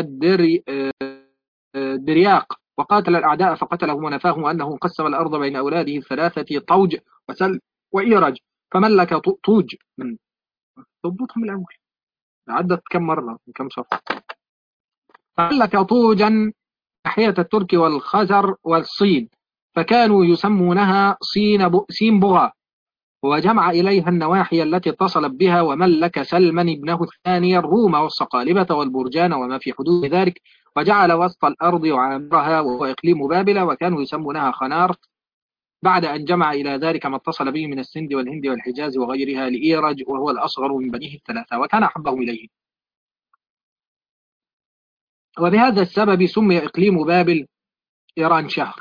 الدرياق، وقاتل الأعداء فقتلهم ونفاهم، وأنه قسم الأرض بين أولاده الثلاثة طوج وسل وإيرج، فملك طوج من ضبطهم الأول عدت كم مرة كم صفحة، فملك طوجا ناحية الترك والخزر والصين، فكانوا يسمونها سين بغا، وجمع إليها النواحي التي اتصلت بها. وملك سلمان ابنه الثاني الروم والصقالبة والبرجان وما في حدود ذلك، وجعل وسط الأرض يعامرها وهو إقليم بابل، وكانوا يسمونها خنار، بعد أن جمع إلى ذلك ما اتصل به من السند والهند والحجاز وغيرها لإيرج، وهو الأصغر من بنيه الثلاثة وكان أحبهم إليه. وبهذا السبب سمي إقليم بابل إيران شهر.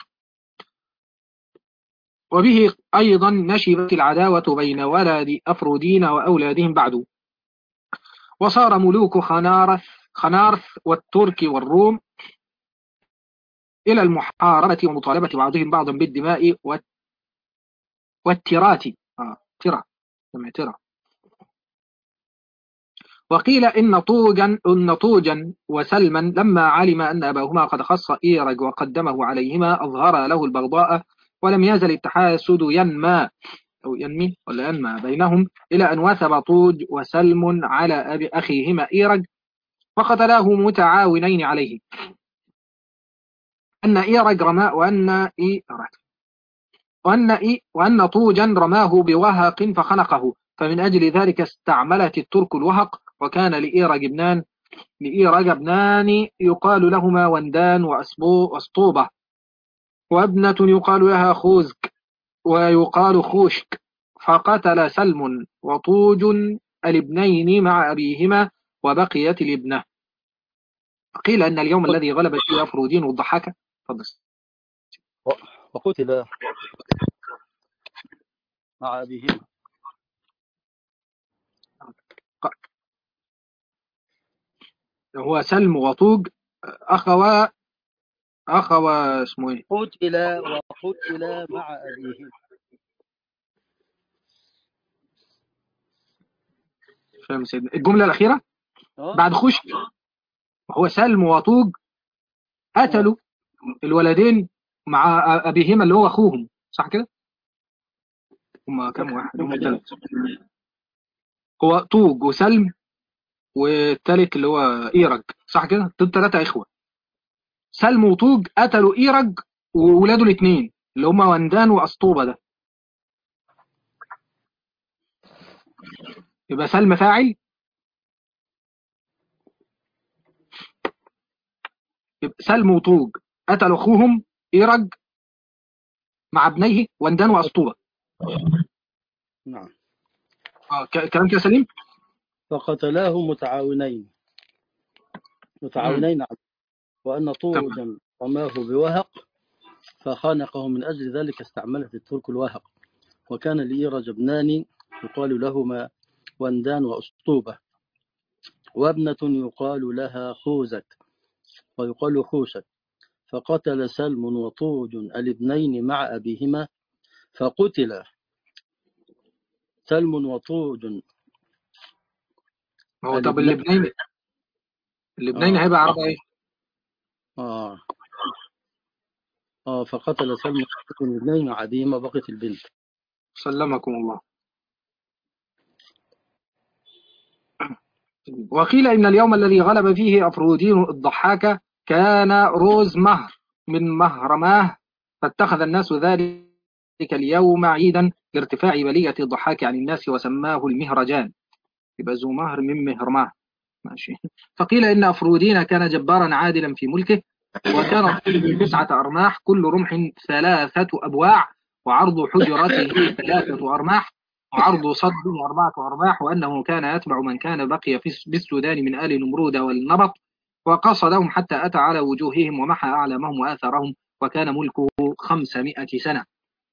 وبه أيضا نشبت العداوة بين ولد أفرودين وأولادهم بعد، وصار ملوك خنارث والترك والروم إلى المحاربة ومطالبة بعضهم بعضا بالدماء والترات ترى. وقيل إن طوجا وسلما لما علم أن أباهما قد خص إيرج وقدمه عليهما أظهر له البغضاء، ولم يزل التحاسد ينمى بينهم، إلى أن وثب طوج وسلم على أخيهما إيرج فقتلاه متعاونين عليه، أن إيرج رماه وأن طوجا رماه بوهق فخنقه، فمن أجل ذلك استعملت الترك الوهق. وكان لإيرج ابنان يقال لهما وندان وأسطوبة، وابنة يقال لها خوزك ويقال خوشك، فقتل سلم وطوج الابنين مع أبيهما وبقيت الابنة. قيل أن اليوم الذي غلبت فيه أفرودين والضحاكة وقتل مع أبيهما هو سلم وطوج أخوة اسمه إيه؟ وقتل مع أبيهما. فاهم سيدنا الجملة الأخيرة بعد خوش. هو سلم وطوج قتلوا الولدين مع أبيهما اللي هو أخوهم، صح كده؟ هما كم واحد؟ هما 3. هو طوج وسلم والتالت اللي هو إيرج، صح كده؟ دول 3 إخوة. سلم وطوج قتلوا إيرج وولاده الاثنين اللي هما وندان وأسطوبة. ده يبقى سلم فاعل، يبقى سلم وطوج قتلوا أخوهم إيرج مع ابنيه وندان وأسطوبة. نعم. كلام كده سليم. فقتلاه متعاونين وأن طوجا رماه بوهق فخانقه، من أجل ذلك استعملت الترك الوهق. وكان لإيرج ابنان يقال لهما وندان وأسطوبة، وابنة يقال لها خوزك ويقال خوشك، فقتل سلم وطوج الابنين مع أبيهما، فقتل سلم وطوج هو طب الابنين هيبقى عربي ايه؟ فقتل سلم وطوج الابنين مع أبيهما بقيت البنت. سلمكم الله. وقيل إن اليوم الذي غلب فيه أفرودين الضحاكة كان روز مهر من مهرماه، فاتخذ الناس ذلك اليوم عيدا لارتفاع بلية الضحاك عن الناس وسماه المهرجان. يبقى ذو مهر من مهرماه. ماشي. فقيل إن أفرودين كان جبارا عادلا في ملكه، وكان طوله 9 أرماح، كل رمح 3 أبواع، وعرض حجرته 3 أرماح، وعرض صده 4 أرماح، وأنه كان يتبع من كان بقي بالسودان من آل نمرود والنبط، وقصدهم حتى أتى على وجوههم ومحى أعلامهم وآثارهم، وكان ملكه 500 سنة.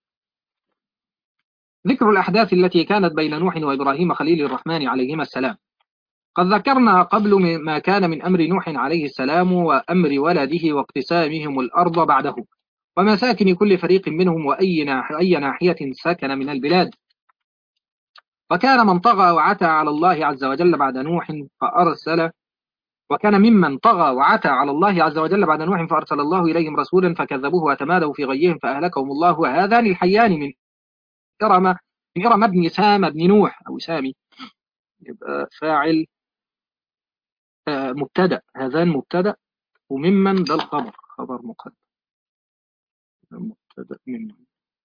ذكر الأحداث التي كانت بين نوح وإبراهيم خليل الرحمن عليهما السلام. قد ذكرنا قبل ما كان من أمر نوح عليه السلام وأمر ولده واقتسامهم الأرض بعده، ومساكن كل فريق منهم أي ناحية سكن من البلاد. وكان من طغى وعتى على الله عز وجل بعد نوح فأرسل وكان ممن طغى وعتى على الله عز وجل بعد نوح فأرسل الله إليهم رسولا فكذبوه وتمادوا في غيهم فأهلكهم الله. وهذان الحيان إرم من إرم ابن سام ابن نوح أو سامي، يبقى فاعل مبتدأ، هذان مبتدأ، وممن ده الخبر، خبر مقدم، مبتدأ ممن.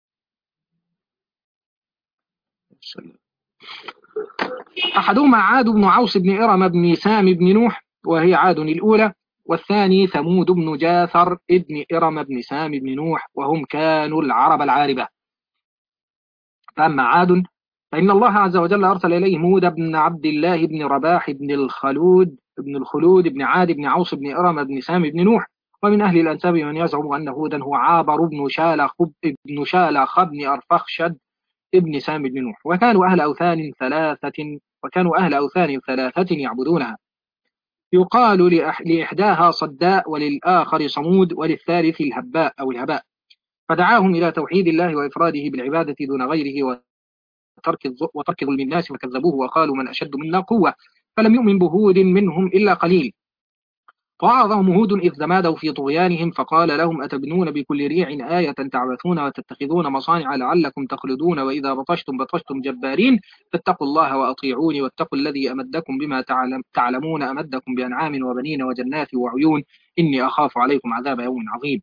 أحدهما عاد بن عوص بن إرم بن سام بن نوح وهي عاد الأولى، والثاني ثمود بن جاثر ابن إرم بن سام بن نوح وهم كانوا العرب العاربة. فأما عاد فإن الله عز وجل أرسل إليه هود بن عبد الله بن رباح بن الخلود بن عاد بن عوص بن إرم بن سام بن نوح. ومن أهل الأنساب من يزعم أن هودا هو عابر بن شالخ بن أرفخشد ابن سام بن نوح. وكانوا أهل أوثان ثلاثة يعبدونها، يقال لإحداها صداء وللآخر صمود وللثالث الهباء أو الهباء. فدعاهم إلى توحيد الله وإفراده بالعبادة دون غيره وترك ظلم الناس، فكذبوه وقالوا من أشد منا قوة، فلم يؤمن بهود منهم إلا قليل. وأعظهم هود إذ تمادوا في طغيانهم فقال لهم أتبنون بكل ريع آية تعبثون وتتخذون مصانع لعلكم تخلدون وإذا بطشتم بطشتم جبارين فاتقوا الله وأطيعوني واتقوا الذي أمدكم بما تعلمون أمدكم بأنعام وبنين وجنات وعيون إني أخاف عليكم عذاب يوم عظيم.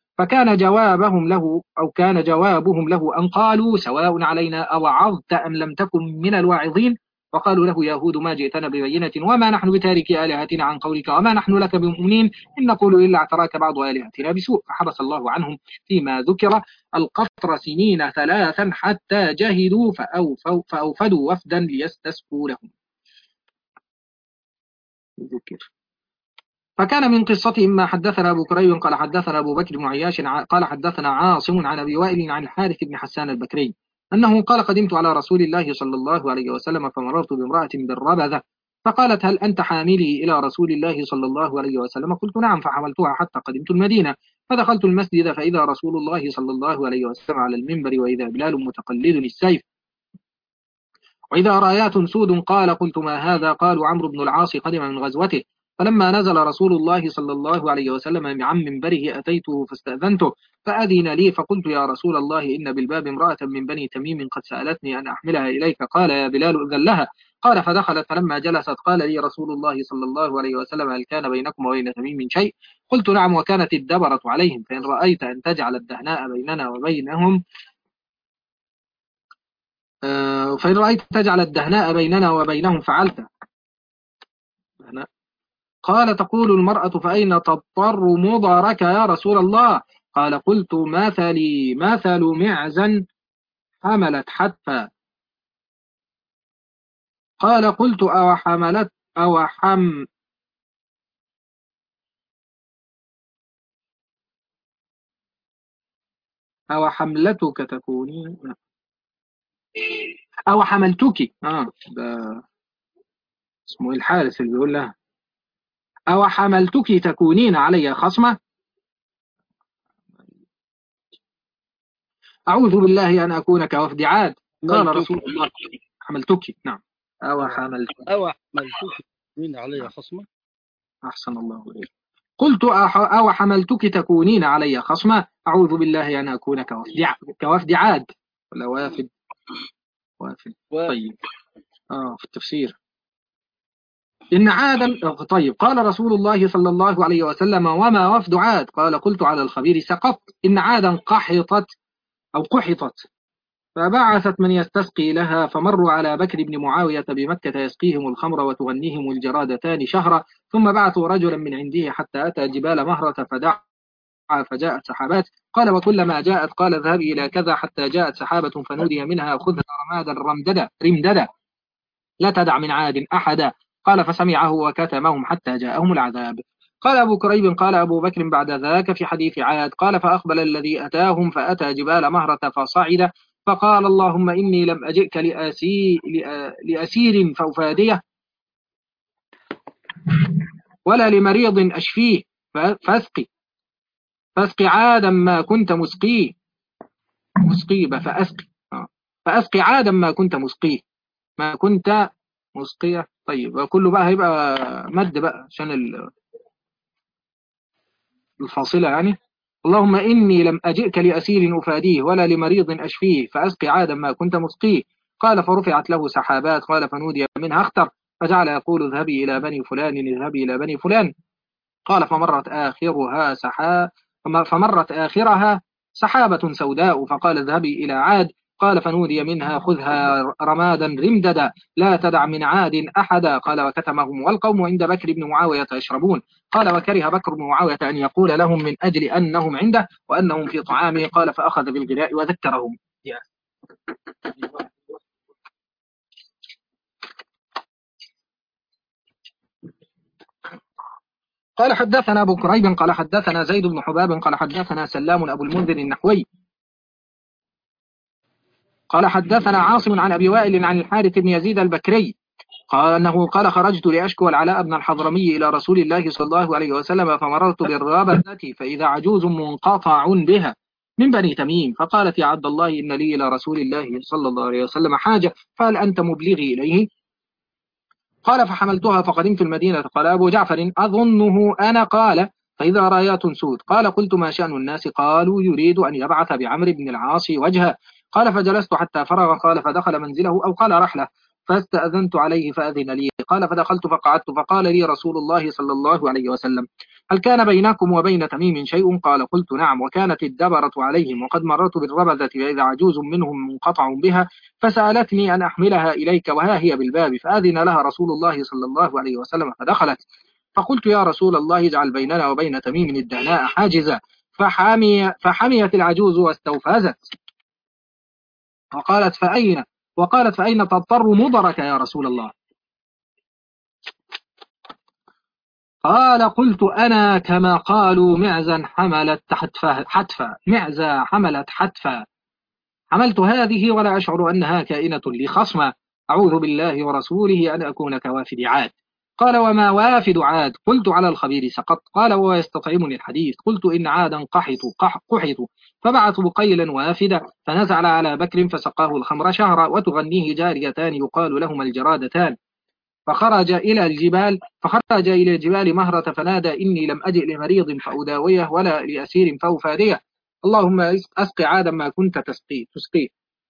كان جوابهم له أن قالوا سواء علينا أوعظت أم لم تكن من الواعظين. وقالوا له يا هود ما جئتنا ببينة وما نحن بتاركي آلهتنا عن قولك وما نحن لك بمؤمنين إن نقول إلا اعتراك بعض آلهتنا بسوء. فحبس الله عنهم فيما ذكر القطر سنين 3 حتى جهدوا فأوفدوا وفدا ليستسقوا لهم. ذكر. فكان من قصتهم ما حدثنا أبو كريب قال حدثنا أبو بكر بن عياش قال حدثنا عاصم عن أبي وائل عن الحارث بن حسان البكري أنه قال قدمت على رسول الله صلى الله عليه وسلم فمررت بامرأة بالربذة فقالت هل أنت حاملي إلى رسول الله صلى الله عليه وسلم؟ قلت نعم، فحملتها حتى قدمت المدينة فدخلت المسجد فإذا رسول الله صلى الله عليه وسلم على المنبر وإذا بلال متقلد السيف وإذا رايات سود. قلت ما هذا؟ قالوا عمرو بن العاص قدم من غزوته. فلما نزل رسول الله صلى الله عليه وسلم عن منبره أتيته فاستأذنته فأذن لي فقلت يا رسول الله إن بالباب امرأة من بني تميم قد سألتني أن أحملها إليك. قال يا بلال أذن لها. قال فدخلت فلما جلست قال لي رسول الله صلى الله عليه وسلم هل كان بينكم وبين تميم شيء؟ قلت نعم وكانت الدبرة عليهم فإن رأيت أن تجعل الدهناء بيننا وبينهم فإن رأيت تجعل الدهناء بيننا وبينهم فعلت. قال تقول المرأة فأين تضطر مضارك يا رسول الله؟ قال قلت مثل معزا حملت حتفا. قال قلت أو حملتك تكونين أو حملتك ده اسمه الحارس اللي بيقول لها أو حملتك تكونين علي خصمة. أعوذ بالله أن أكون كوفد عاد. قال رسول الله حملتك. نعم أو حملتك تكونين علي خصمة. أحسن الله إليك. قلت أو حملتك تكونين علي خصمة. أعوذ بالله أن أكون كوفد عاد ولا وافد. طيب في التفسير إن عادا. طيب قال رسول الله صلى الله عليه وسلم وما وفد عاد؟ قال قلت على الخبير سقط. إن عادا قحطت فبعثت من يستسقي لها، فمروا على بكر بن معاوية بمكة يسقيهم الخمر وتغنيهم الجرادتان شهرا، ثم بعثوا رجلا من عنده حتى أتى جبال مهرة فدعا فجاءت سحابات. قال وكلما جاءت قال اذهبي إلى كذا، حتى جاءت سحابة فنودي منها خذها رمادا رمددا لا تدع من عاد أحدا. قال فسمعه وكتمهم حتى جاءهم العذاب. قال أبو كريب قال أبو بكر بعد ذاك في حديث عاد قال فأقبل الذي أتاهم فأتى جبال مهرة فصعد، فقال اللهم إني لم أجئك لأسير فأفاديه ولا لمريض أشفيه، فاسقي عادا ما كنت مسقيه فأسقي عادا ما كنت مسقيه ما كنت مسقية. طيب وكله بقى هيبقى مد بقى عشان الفاصلة يعني. اللهم إني لم أجئك لأسير أفاديه ولا لمريض أشفيه، فأسقي عادا ما كنت مسقيه. قال فرفعت له سحابات. قال فنودي منها اختر، فجعل يقول اذهبي إلى بني فلان اذهبي إلى بني فلان. قال فمرت آخرها سحابة سوداء، فقال اذهبي إلى عاد. قال فنودي منها خذها رمادا رمددا لا تدع من عاد أحدا. قال وكتمهم والقوم عند بكر بن معاوية يشربون. قال وكره بكر بن معاوية أن يقول لهم من أجل أنهم عنده وأنهم في طعامه. قال فأخذ بالغناء وذكرهم. قال حدثنا أبو كريب قال حدثنا زيد بن حباب قال حدثنا سلام أبو المنذر النحوي قال حدثنا عاصم عن أبي وائل عن الحارث بن يزيد البكري قال أنه قال خرجت لأشكو العلاء بن الحضرمي إلى رسول الله صلى الله عليه وسلم، فمررت بالرابذة فإذا عجوز منقطع بها من بني تميم، فقالت يا عبد الله إن لي إلى رسول الله صلى الله عليه وسلم حاجة، فهل أنت مبلغي إليه؟ قال فحملتها فقدمت المدينة. قال أبو جعفر أظنه أنا. قال فإذا رايات سود. قال قلت ما شأن الناس؟ قالوا يريد أن يبعث بعمرو بن العاص وجهه. قال فجلست حتى فرغ. قال فدخل منزله أو قال رحله، فاستأذنت عليه فأذن لي. قال فدخلت فقعدت، فقال لي رسول الله صلى الله عليه وسلم هل كان بينكم وبين تميم شيء؟ قال قلت نعم، وكانت الدبرة عليهم وقد مررت بالربذة فإذا عجوز منهم منقطع بها، فسألتني أن أحملها إليك وها هي بالباب، فأذن لها رسول الله صلى الله عليه وسلم فدخلت. فقلت يا رسول الله اجعل بيننا وبين تميم الدهناء حاجزا، فحميت العجوز واستوفزت. وقالت فأين تضطر مضرك يا رسول الله؟ قال قلت أنا كما قالوا معزا حملت حتفا معزا حملت حتفا، حملت هذه ولا أشعر أنها كائنة لي خصمة، أعوذ بالله ورسوله أن أكون كوافد عاد. قال وما وافد عاد؟ قلت على الخبير سقط. قال وهو يستطعمني الحديث. قلت إن عادا قحطوا فبعثوا قيلا وافدا، فنزل على بكر فسقاه الخمر شهرا وتغنيه جاريتان يقال لهما الجرادتان. فخرج إلى الجبال مهرة فنادى إني لم أجئ لمريض فأداويه ولا لأسير فأفاديه، اللهم أسق عادا ما كنت تسقيه.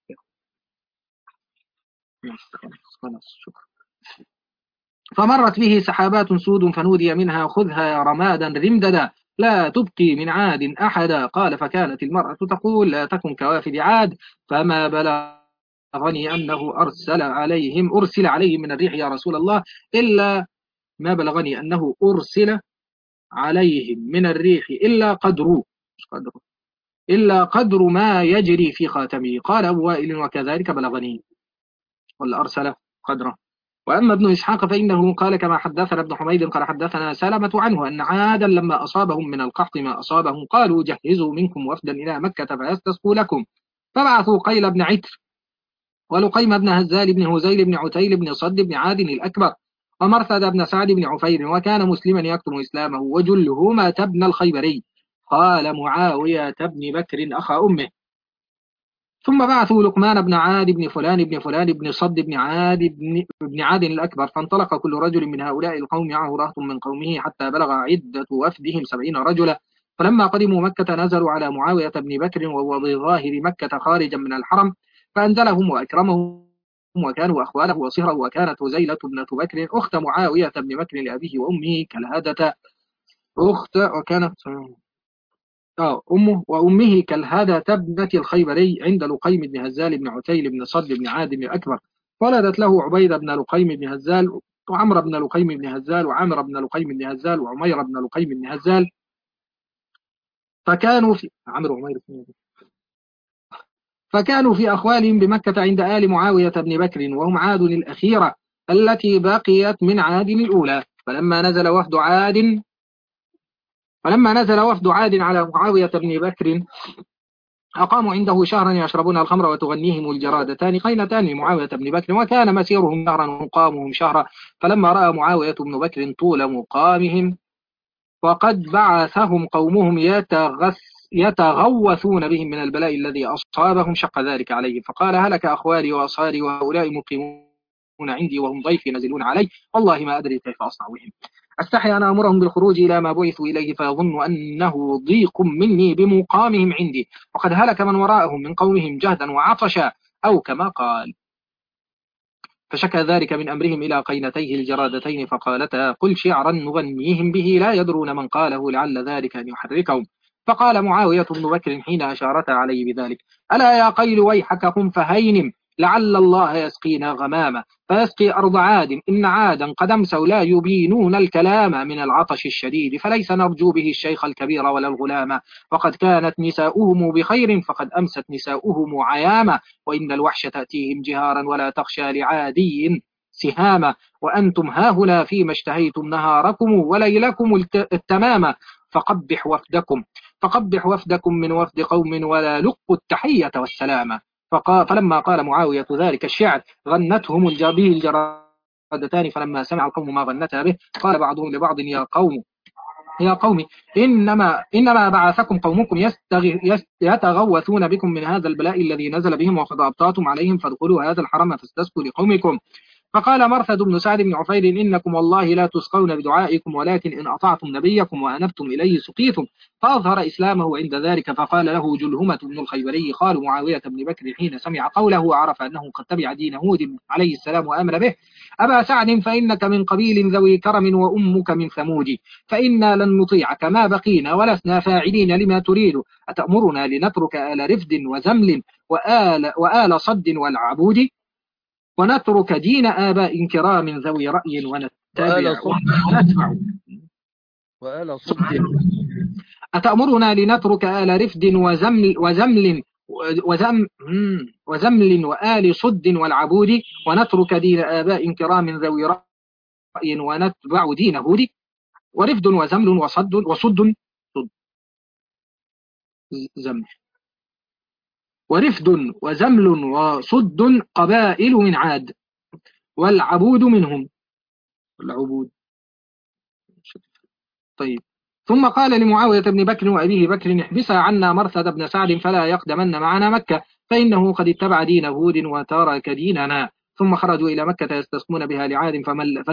فمرت به سحابات سود فنودي منها خذها يا رمادا رمددا لا تبقي من عاد أحدا. قال فكانت المرأة تقول لا تكن كوافد عاد، فما بلغني أنه أرسل عليهم من الريح يا رسول الله إلا ما بلغني أنه أرسل عليهم من الريح إلا قدر ما يجري في خاتمه. قال أبو وائل وكذلك بلغني، ولا أرسل قدره. وأما ابن إسحاق فإنه قال كما حدثنا ابن حميد قال حدثنا سلمة عنه أن عادا لما أصابهم من القحط ما أصابهم قالوا جهزوا منكم وفدا إلى مكة فيستسقوا لكم، فبعثوا قيل بن عتر ولقيم بن هزال بن هزيل بن عتيل بن صد بن عاد الأكبر ومرثد بن سعد بن عفير، وكان مسلما يكتم إسلامه وجلهما تبن الخيبري. قال معاوية بن بكر أخا أمه. ثم بعثوا لقمان بن عاد بن فلان بن صد بن عاد الأكبر، فانطلق كل رجل من هؤلاء القوم معه رهط من قومه حتى بلغ عدة وفدهم 70 رجلا. فلما قدموا مكة نزلوا على معاوية بن بكر وهو بظاهر مكة خارجا من الحرم، فأنزلهم وأكرمهم وكانوا أخواله وصهره. وكانت هزيلة ابنة بكر أخت معاوية بن بكر لأبيه وأمه كالهادة وكانت وأمه كالهادة ابنة الخيبري عند لقيم بن هزال بن عتيل بن صد بن عاد بن الأكبر، ولدت له عبيد بن لقيم بن هزال وعمر بن لقيم بن هزال وعامر بن لقيم بن هزال وعمير بن لقيم بن هزال. فكانوا في عمرو عمير فكانوا في أخوالهم بمكة عند آل معاوية بن بكر، وهم عاد الأخيرة التي بقيت من عاد الأولى. فلما نزل وفد عاد على معاوية بن بكر أقاموا عنده شهرا يشربون الخمر وتغنيهم الجرادتان قينتان لمعاوية بن بكر، وكان مسيرهم شهرا ومقامهم شهرا. فلما رأى معاوية بن بكر طول مقامهم وقد بعثهم قومهم يتغوثون بهم من البلاء الذي أصابهم شق ذلك عليه، فقال: هلك أخوالي وأصهاري وهؤلاء مقيمون عندي وهم ضيفي نزلون علي، والله ما أدري كيف أصنع بهم. أستحي أن أمرهم بالخروج إلى ما بعثوا إليه فيظن أنه ضيق مني بمقامهم عندي، وقد هلك من وراءهم من قومهم جهدا وعطشا، أو كما قال. فشكى ذلك من أمرهم إلى قينتيه الجرادتين فقالتا: قل شعرا نغنيهم به لا يدرون من قاله لعل ذلك أن يحركهم. فقال معاوية بن بكر حين أشارتا عليه بذلك: ألا يا قيل ويحك قم فهينم لعل الله يسقينا غمامة فيسقي أرض عاد، إن عادا قد أمسوا لا يبينون الكلام من العطش الشديد، فليس نرجو به الشيخ الكبير ولا الغلام، وقد كانت نساؤهم بخير فقد أمست نساؤهم عيامة، وإن الوحش تأتيهم جهارا ولا تخشى لعادي سهاما، وأنتم هاهنا فيما اشتهيتم نهاركم وليلكم التمام، فقبح وفدكم من وفد قوم ولا لقوا التحية والسلامة. فلما قال معاوية ذلك الشعر غنتهم به الجرادتان، فلما سمع القوم ما غنتا به قال بعضهم لبعض: يا قوم إنما بعثكم قومكم يتغوثون بكم من هذا البلاء الذي نزل بهم وقد أبطأتم عليهم، فادخلوا هذا الحرم فاستسقوا لقومكم. فقال مرثد بن سعد بن عفير: إنكم والله لا تسقون بدعائكم، ولكن إن أطعتم نبيكم وأنبتم إليه سقيتم. فأظهر إسلامه عند ذلك، فقال له جلهمة بن الخيبري: قال معاوية بن بكر حين سمع قوله وعرف أنه قد تبع دين هود عليه السلام وآمن به: أبا سعد فإنك من قبيل ذوي كرم وأمك من ثمود، فإنا لن نطيعك ما بقينا ولسنا فاعلين لما تريد، أتأمرنا لنترك آل رفد وزمل وآل صد والعبود ونترك دين آباء كرام ذوي رأي ونتبع وآل صد أتأمرنا لنترك آل رفد وزمل وآل صد والعبود ونترك دين آباء كرام ذوي رأي ونتبع دين هود. ورفد وزمل وصد زمل ورفد وزمل وصد قبائل من عاد والعبود منهم العبود. طيب. ثم قال لمعاوية بن بكر وأبيه بكر: احبسا عنا مرثد بن سعد فلا يقدمن معنا مكة، فإنه قد اتبع دين هود وترك ديننا. ثم خرجوا إلى مكة يستسقون بها لعاد،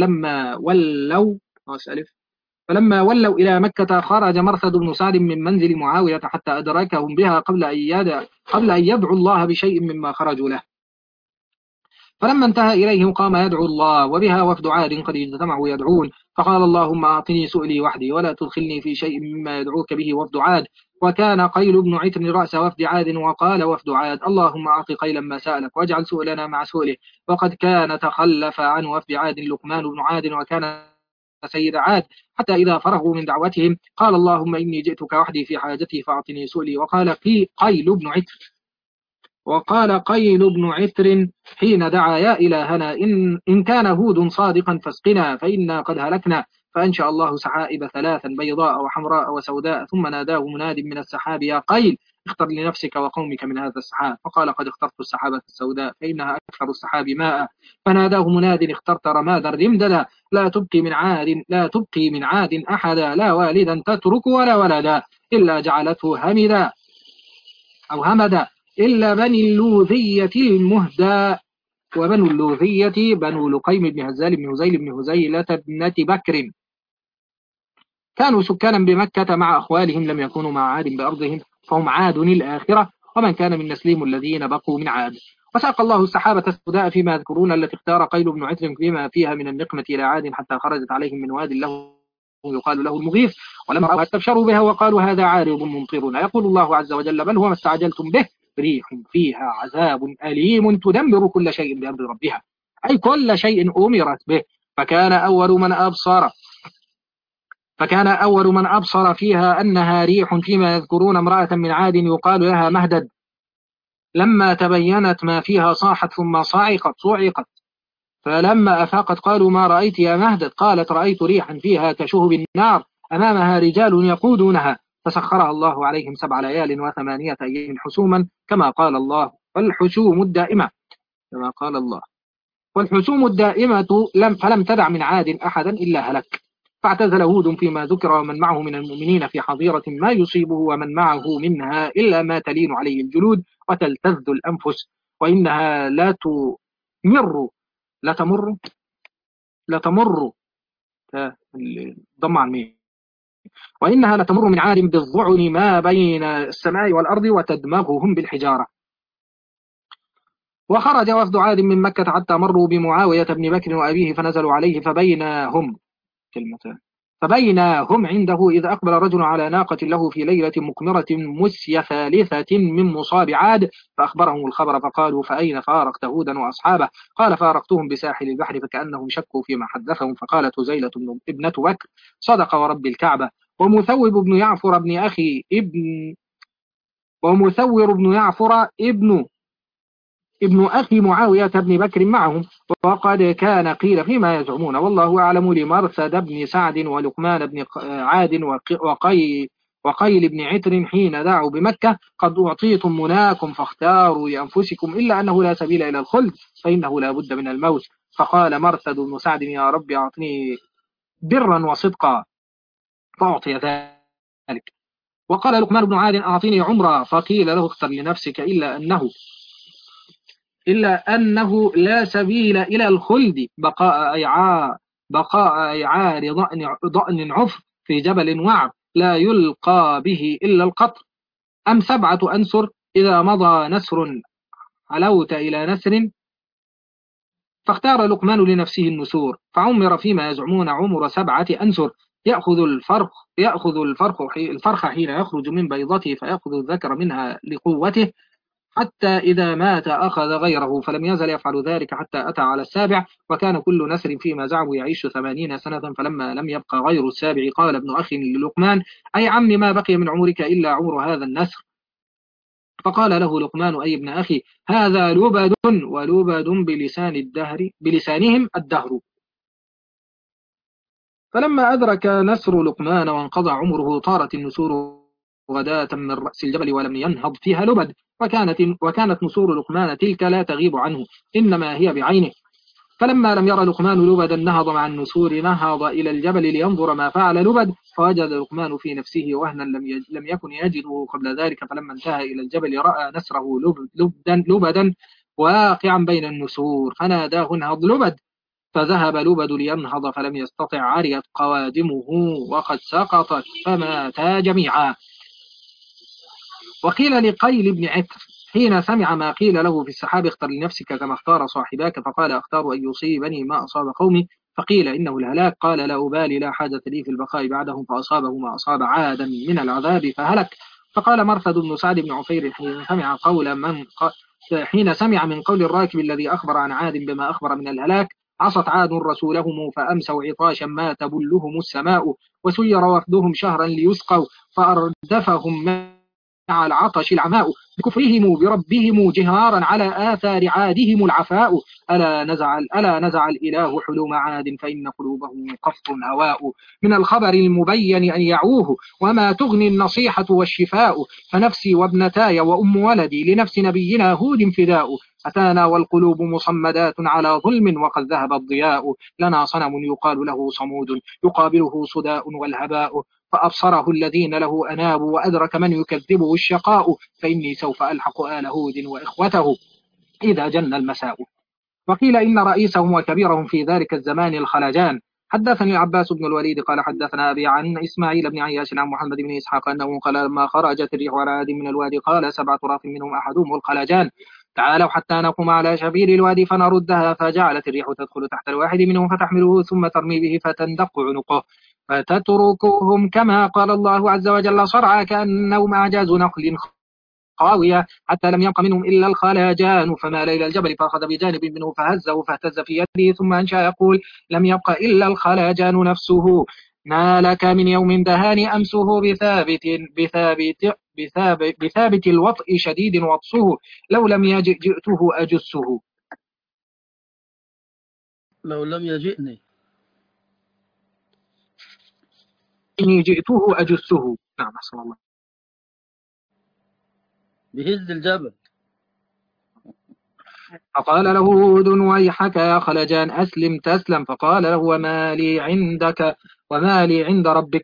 فلما ولوا إلى مكة خرج مرثد بن سعد من منزل معاوية حتى أدركهم بها قبل أن يدعوا الله بشيء مما خرجوا له. فلما انتهى إليهم قام يدعو الله، وبها وفد عاد قد اجتمعوا يدعون، فقال: اللهم أعطني سؤلي وحدي ولا تدخلني في شيء مما يدعوك به وفد عاد. وكان قيل بن عتر رأس وفد عاد، وقال وفد عاد: اللهم أعط قيلا ما سألك واجعل سؤلنا مع سؤله. وقد كان تخلف عن وفد عاد لقمان بن عاد، وكان سيد عاد، حتى إذا فرغوا من دعوتهم قال: اللهم إني جئتك وحدي في حاجتي فأعطني سؤلي. وقال قيل بن عتر حين دعا: يا إلهنا إن كان هود صادقا فاسقنا فإنا قد هلكنا. فأنشأ الله سحائب ثلاثا بيضاء وحمراء وسوداء، ثم ناداه مناد من السحاب: يا قيل اختر لنفسك وقومك من هذا السحاب. فقال: قد اخترت السحابة السوداء فإنها أكثر السحاب ماء. فناداه مناد: اخترت رمادا رمددا، لا تبقي من عاد أحدا، لا والدا تترك ولا ولدا إلا جعلته همدا إلا بني اللوذية المهدى. وبنو اللوذية بنو لقيم بن هزال بن هزيل بن هزيلة ابنة بكر، كانوا سكانا بمكة مع أخوالهم، لم يكونوا مع عاد بأرضهم، فهم عاد الآخرة، ومن كان من نسلهم الذين بقوا من عاد. وساق الله السحابة السوداء فيما يذكرون التي اختار قيل بن عتر فيما فيها من النقمة إلى عاد، حتى خرجت عليهم من واد له يقال له المغيث، ولما رأوها استبشروا بها وقالوا هذا عارض ممطرنا. يقول الله عز وجل بل هو ما استعجلتم به ريح فيها عذاب أليم تدمر كل شيء بأمر ربها، أي كل شيء أمرت به. فكان أول من أبصر فيها أنها ريح فيما يذكرون امرأة من عاد يقال لها مهدد، لما تبينت ما فيها صاحت ثم صعقت. فلما أفاقت قالوا ما رأيت يا مهدد؟ قالت رأيت ريحا فيها كشهب النار أمامها رجال يقودونها، فسخرها الله عليهم 7 ليال و8 أيام حسوما كما قال الله، والحسوم الدائمة فلم تدع من عاد أحدا إلا هلك. فاعتزل هود فيما ذكر ومن معه من المؤمنين في حظيرة ما يصيبه ومن معه منها إلا ما تلين عليه الجلود وتلتذ الأنفس، وإنها لتمر لتمر ضم عن مين وإنها لتمر من عار بالظعن ما بين السماء والأرض وتدمغهم بالحجارة. وخرج وفد عاد من مكة حتى مروا بمعاوية بن بكر وأبيه فنزلوا عليه فبينهم عنده إذ أقبل رجل على ناقة له في ليلة مكمرة مسي ثالثة من مصاب عاد، فأخبرهم الخبر فقالوا فأين فارقت هودا وأصحابه؟ قال فارقتهم بساحل البحر فكأنهم شكوا فيما حدثهم. فقالت هزيلة ابنة بكر صدق ورب الكعبة. ومثور بن يعفر ابن أخي معاوية بن بكر معهم، وقد كان قيل فيما يزعمون والله أعلم لمرثد بن سعد ولقمان بن عاد وقيل بن عتر حين دعوا بمكة قد أعطيتم مناكم فاختاروا لأنفسكم إلا أنه لا سبيل إلى الخلد فإنه لا بد من الموت. فقال مرثد بن سعد يا رب أعطني برا وصدقا فأعطي ذلك. وقال لقمان بن عاد أعطني عمرا، فقيل له اختر لنفسك إلا أنه لا سبيل إلى الخلد بقاء أيعار ضأن عفر في جبل وعر لا يلقى به إلا القطر، أم 7 أنسر إذا مضى نسر علوت إلى نسر. فاختار لقمان لنفسه النسور، فعمر فيما يزعمون عمر 7 أنسر. يأخذ الفرخ حين يخرج من بيضته فيأخذ الذكر منها لقوته حتى إذا مات أخذ غيره، فلم يزل يفعل ذلك حتى أتى على 7، وكان كل نسر فيما زعموا يعيش 80 سنة. فلما لم يبقى غير 7 قال ابن أخي للقمان أي عم ما بقي من عمرك إلا عمر هذا النسر؟ فقال له لقمان أي ابن أخي هذا لبد، ولبد بلسانهم الدهر. فلما أدرك نسر لقمان وانقضى عمره طارت النسور غداة من رأس الجبل ولم ينهض فيها لبد، وكانت نسور لقمان تلك لا تغيب عنه إنما هي بعينه. فلما لم يرى لقمان لبدا نهض مع النسور، نهض إلى الجبل لينظر ما فعل لبد، فوجد لقمان في نفسه وهنا لم يكن يجده قبل ذلك. فلما انتهى إلى الجبل رأى نسره لبدا واقعا بين النسور فناداه انهض لبد، فذهب لبد لينهض فلم يستطع عريت قوادمه وقد سقطت فماتا جميعا. وقيل لقيل بن عتر حين سمع ما قيل له في السحاب اختر لنفسك كما اختار صاحباك، فقال اختار أن يصيبني ما أصاب قومي، فقيل إنه الهلاك، قال لا أبالي لا حاجة لي في البقاء بعدهم، فأصابه ما أصاب عادا من العذاب فهلك. فقال مرثد بن سعد بن عفير حين سمع من قول الراكب الذي أخبر عن عاد بما أخبر من الهلاك عصت عاد رسولهم فأمسوا عطاشا ما تبلهم السماء، وسير وفدهم شهرا ليسقوا فأردفهم مع العطش العماء، بكفرهم بربهم جهارا على آثار عادهم العفاء. ألا نزع الإله حلوم عاد فإن قلوبهم قفط هواء، من الخبر المبين أن يعوه وما تغني النصيحة والشفاء، فنفسي وابنتاي وأم ولدي لنفس نبينا هود فداء، أتانا والقلوب مصمدات على ظلم وقد ذهب الضياء، لنا صنم يقال له صمود يقابله صداء والهباء، فأبصره الذين له أناب وأدرك من يكذبه الشقاء، فإني سوف ألحق آل هود وإخوته إذا جن المساء. وقيل إن رئيسهم وكبيرهم في ذلك الزمان الخلجان. حدثني العباس بن الوليد قال حدثنا أبي عن إسماعيل بن عياش عن محمد بن إسحاق أنه قال لما خرجت الريح على عاد من الوادي قال 7 راف منهم أحدهم الخلجان تعالوا حتى نقوم على شفير الوادي فنردها، فجعلت الريح تدخل تحت الواحد منهم فتحمله ثم ترمي به فتندق عنقه، فتتركهم كما قال الله عز وجل صرعى كأنهم أعجاز نخل خاوية حتى لم يبق منهم إلا الخلاجان فمال إلى الجبل فأخذ بجانب منه فهزه فاهتز في يده ثم أنشأ يقول لم يبق إلا الخلاجان نفسه ما لك من يوم دهان أمسه بثابت الوطء شديد وطسه لو لم يجئ جئته أجسه. لو لم يجئني إني جئته أجسه. نعم أحسن الله. بهز الجبل. فقال له هود ويحك يا خلجان أسلم تسلم. فقال له وما لي عندك وما لي عند ربك؟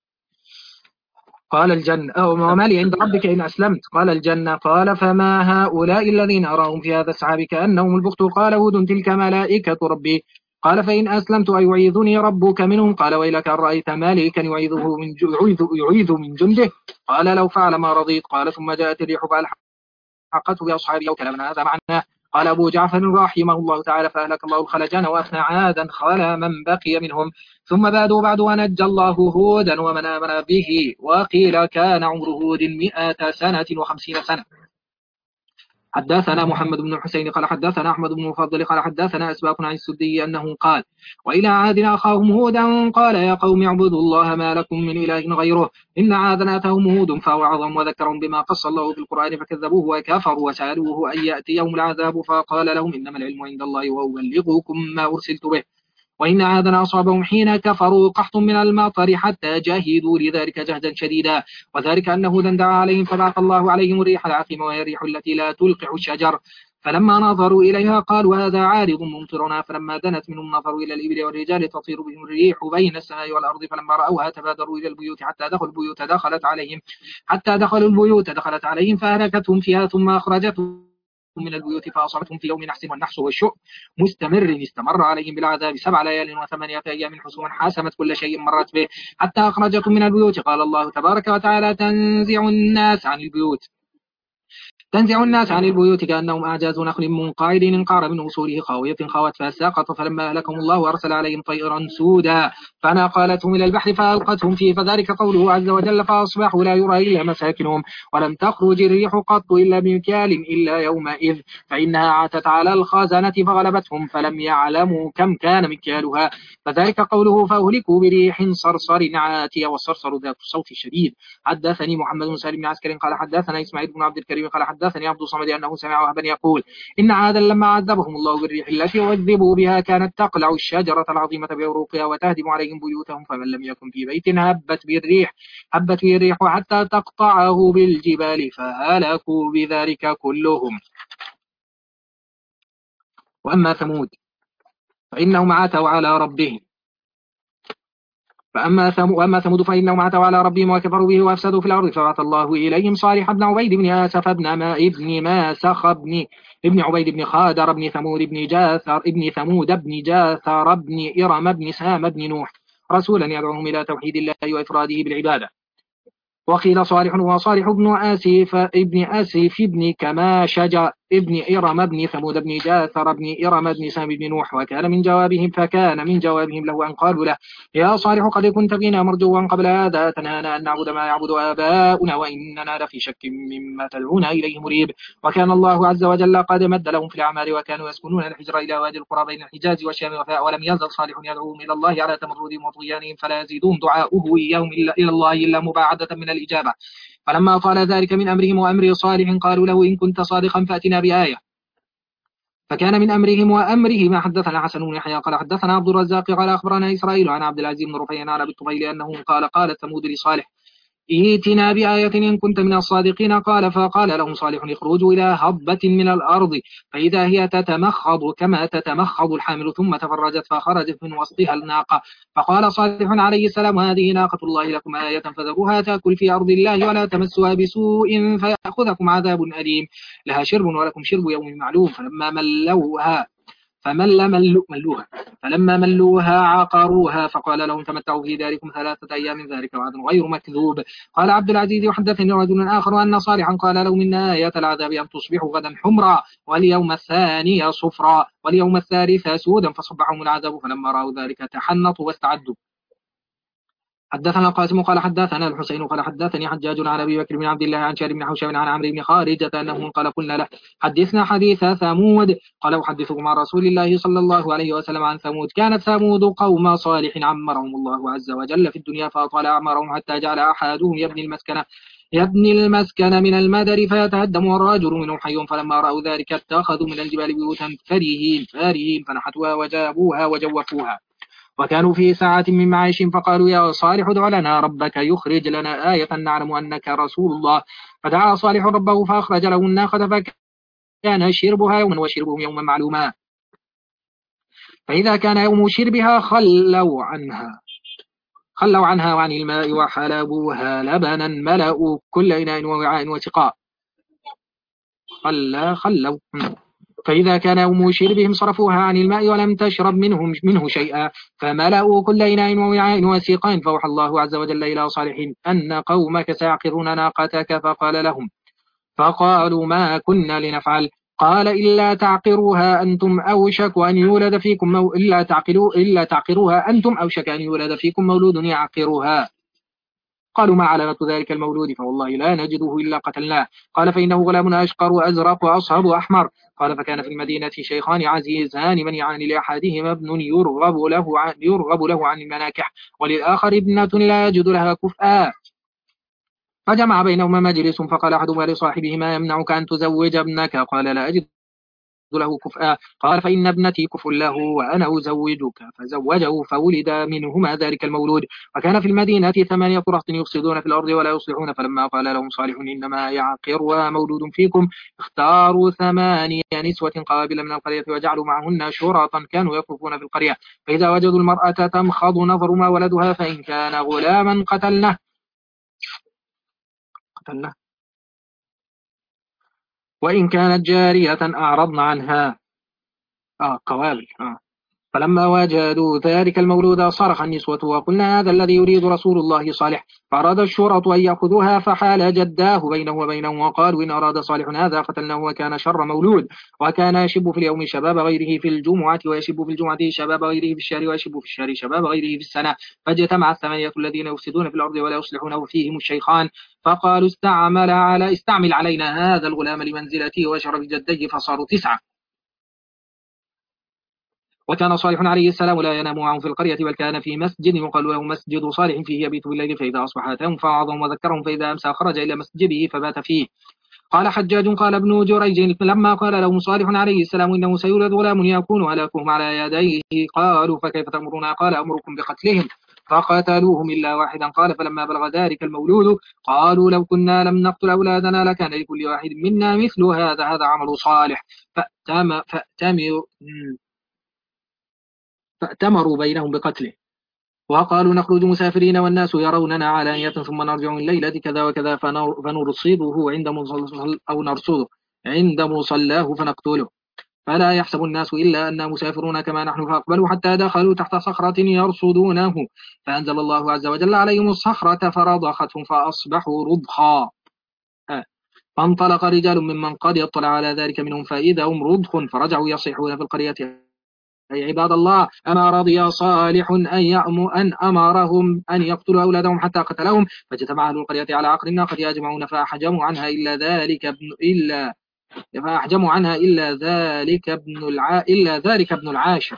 قال الجنة أو وما لي عند ربك إن أسلمت؟ قال الجنة. قال فما هؤلاء الذين أراهم في هذا السحاب كأنهم البخت؟ قال هود تلك ملائكة ربي. قال فإن أسلمت أيعيذني ربك منهم؟ قال ويلك أن رأيت مالكا يعيذ من جنده؟ قال لو فعل ما رضيت. قال ثم جاءت الريح فألحقته بأصحابه وكلامنا هذا معناه. قال أبو جعفر رحمه الله تعالى فأهلك الله الخلجان وأفنى عادا خلا من بقي منهم ثم بادوا بعد ونجى الله هودا ومن آمن به وقيل كان عمر هود 100 سنة و50 سنة. حدثنا محمد بن الحسين قال حدثنا أحمد بن المفضل قال حدثنا أسباق عن السدي أنه قال وإلى عاد أخاهم هودا قال يا قوم اعبدوا الله ما لكم من إله غيره إن عادا أتاهم هود فوعظهم وذكرهم بما قص الله في القرآن فكذبوه وكفروا وسألوه أن يأتيهم العذاب فقال لهم إنما العلم عند الله وأبلغكم ما أرسلت به وإن عادا أصابهم حين كفروا قحط من المطر حتى جاهدوا لذلك جهدا شديدا وذلك أن هودا دعا عليهم فبعث الله عليهم الريح العقيم وهي الريح التي لا تلقح الشجر فلما نظروا إليها قالوا هذا عارض ممطرنا فلما دنت منهم نظروا إلى الإبل والرجال تطير بهم الريح بين السماء والأرض فلما رأوها تبادروا إلى البيوت حتى دخلوا البيوت دخلت عليهم فأهلكتهم فيها ثم أخرجتهم من البيوت فأصابتهم في يوم نحس والنحس والشؤم مستمر استمر عليهم بالعذاب 7 ليال و8 أيام حسوما حاسمت كل شيء مرت به حتى أخرجتهم من البيوت. قال الله تبارك وتعالى تنزع الناس عن البيوت كأنهم أعجاز نخل منقعد انقعر من أصوله خاوية خاوت فساقط فلما أهلكهم الله أرسل عليهم طيرا سودا فنقلتهم إلى البحر فألقتهم فيه فذلك قوله عز وجل فأصبحوا لا يرى إلا مساكنهم ولم تخرج الريح قط إلا بمكيال إلا يومئذ فإنها عاتت على الخزنة فغلبتهم فلم يعلموا كم كان مكيالها فذلك قوله فأهلكوا بريح صرصر عاتية والصرصر ذات صوت شديد. حدثني محمد بن سالم بن عسكر قال حدثنا إسماعيل بن عبد الكريم قال حدثني عبد الصمد أنه سمع وهبا يقول إن عادا لما عذبهم الله بالريح التي عذبوا بها كانت تقلع الشجرة العظيمة بعروقها وتهدم عليهم بيوتهم فمن لم يكن في بيت هبت به الريح حتى تقطعه بالجبال فهلكوا بذلك كلهم. وأما ثمود فإنهم عتوا على ربهم وأما ثمود فإنهم عتوا على ربهم وكفروا به وأفسدوا في الأرض فبعث الله إليهم صالح بن عبيد بن آسف ابن ماسخ ابن عبيد بن خادر ابن ثمود بن جاثر بن إرم بن سام بن نوح رسولا يدعوهم إلى توحيد الله وإفراده بالعبادة. وقيل صالح وصالح ابن آسف ابن كماشج ابن إرم بن ثمود بن جاثر بن إرم بن سام بن نوح فكان من جوابهم له أن قالوا له يا صالح قد كنت فينا مرجوا قبل هذا تنهانا أن نعبد ما يعبد آباؤنا وإننا لفي شك مما تدعونا إليه مريب. وكان الله عز وجل قد مد لهم في الأعمال وكانوا يسكنون الحجر إلى وادي القرى بين الحجاز والشام ولم يزل صالح يدعوهم إلى الله على تمردهم وطغيانهم فلا يزيدهم دعاؤه إياهم إلى الله إلا مباعدة من الإجابة. فلما طال ذلك من أمرهم وأمر صالح قالوا له إن كنت صادقا فأتنا بآية. فكان من أمرهم وأمره ما حدثنا حسن بن يحيى قال حدثنا عبد الرزاق قال أخبرنا إسرائيل عن عبد العزيز بن رفيع عن أبي الطفيل أنه قال ثمود لصالح ائتنا بآية إن كنت من الصادقين فقال لهم صالح اخرجوا إلى هضبة من الأرض فإذا هي تتمخض كما تتمخض الحامل ثم تفرجت فخرجت من وسطها الناقة فقال صالح عليه السلام هذه ناقة الله لكم آية فذروها تأكل في أرض الله ولا تمسها بسوء فيأخذكم عذاب أليم لها شرب ولكم شرب يوم معلوم فلما ملوها عقروها فقال لهم تمتعوا في داركم 3 أيام ذلك وعد غير مكذوب. قال عبد العزيز وحدثني رجل آخر أن صالحا قال له من آيات العذاب أن تصبحوا غدا حمرا واليوم الثاني صفرا واليوم الثالث سودا فصبحهم العذاب فلما رأوا ذلك تحنطوا واستعدوا حدثنا القاسم قال حدثنا الحسين قال حدثني حجاج عن أبي بكر بن عبد الله عن شهر بن حوشب عن عمرو بن خارجة أنه قال قلنا له حدثنا حديث ثمود قال أحدثكم عن رسول الله صلى الله عليه وسلم عن ثمود. كانت ثمود قوم صالح عمرهم الله عز وجل في الدنيا فأطال أعمارهم حتى جعل أحدهم يبني المسكن من المدر فيتهدم والرجل منهم حي. فلما رأوا ذلك اتخذوا من الجبال بيوتا فارهين فنحتوها وجابوها وجوفوها وكانوا في ساعة من معيش. فقالوا يا صالح ادع لنا ربك يخرج لنا آية نعلم أنك رسول الله. فدعا صالح ربه فأخرج له الناقة فكان شربها يوما وشربهم يوما معلوما. فإذا كان يوم شربها خلوا عنها وعن الماء وحلبوها لبنا ملأوا كل إناء ووعاء وسقاء. خلوا. فإذا كان يوم شربهم صرفوها عن الماء ولم تشرب منه شيئا فملأوا كل إناء ووعاء وسقاء. فأوحى الله عز وجل إلى صالح أن قومك سيعقرون ناقتك فقالوا ما كنا لنفعل. قال إلا تعقروها أنتم أوشك أن يولد فيكم إلا تعقروها أنتم أوشك أن يولد فيكم مولود يعقرها. قالوا ما علامة ذلك المولود؟ فوالله لا نجده إلا قتلناه. قال فإنه غلام أشقر أزرق وأصهب أحمر. قال فكان في المدينة شيخان عزيزان منيعان لأحدهما ابن يرغب له عن المناكح وللآخر ابنة لا يجد لها كفءا. فجمع بينهما مجلس فقال أحدهما لصاحبه ما يمنعك أن تزوج ابنك؟ قال لا أجد له كفءا. قال فإن ابنتي كفء له وأنا أزوجك. فزوجه فولد منهما ذلك المولود. وكان في المدينة 8 رهط يفسدون في الأرض ولا يصلحون. فلما قال لهم صالح إنما يعقرها مولود فيكم اختاروا 8 نسوة قابل من القرية وجعلوا معهن شرطا كانوا يطوفون في القرية فإذا وجدوا المرأة تمخض نظر ما ولدها فإن كان غلاما قتلنه وإن كانت جارية أعرضنا عنها. قوابل. فلما وجدوا ذلك المولود صرخ النسوة وقلنا هذا الذي يريد رسول الله صالح. فأراد الشرط أن يأخذوها فحال جداه بينه وبينهم وقالوا إن أراد صالح هذا قتلناه وكان شر مولود. وكان يشب في اليوم شباب غيره في الجمعة ويشب في الجمعة شباب غيره في الشهر ويشب في الشهر شباب غيره في السنة. فاجتمع 8 الذين يفسدون في الأرض ولا يصلحون وفيهم الشيخان فقالوا استعمل علينا هذا الغلام لمنزلته وشرف جديه فصاروا 9. وكان صالح عليه السلام لا ينام معهم في القرية بل كان في مسجد يقال له مسجد صالح فيه يبيت بالليل فإذا أصبح أتاهم فوعظهم وذكرهم فإذا أمسى خرج إلى مسجده فبات فيه. قال حجاج قال ابن جريج لما قال لهم صالح عليه السلام إنه سيولد غلام يكون هلاكهم على يديه قالوا فكيف تأمرون؟ قال أمركم بقتلهم. فقتلوهم إلا واحدا. قال فلما بلغ ذلك المولود قالوا لو كنا لم نقتل أولادنا لكان لكل واحد منا مثل هذا عمل صالح. فأتمروا بينهم بقتله وقالوا نخرج مسافرين والناس يروننا علانية ثم نرجع الليلة كذا وكذا فنرصده عند مصلاه فنقتله فلا يحسب الناس إلا أننا مسافرون كما نحن. فأقبلوا حتى دخلوا تحت صخرة يرصدونه فأنزل الله عز وجل عليهم الصخرة فرضختهم فأصبحوا رضخا. فانطلق رجال ممن قد اطلع على ذلك منهم فإذا هم رضخ فرجعوا يصيحون في القرية أي عباد الله أما رضي صالح أن أمرهم أن يقتلوا أولادهم حتى قتلهم. فاجتمع أهل القرية على عقر الناقة يجمعون فأحجموا عنها إلا ذلك ابن العاشر.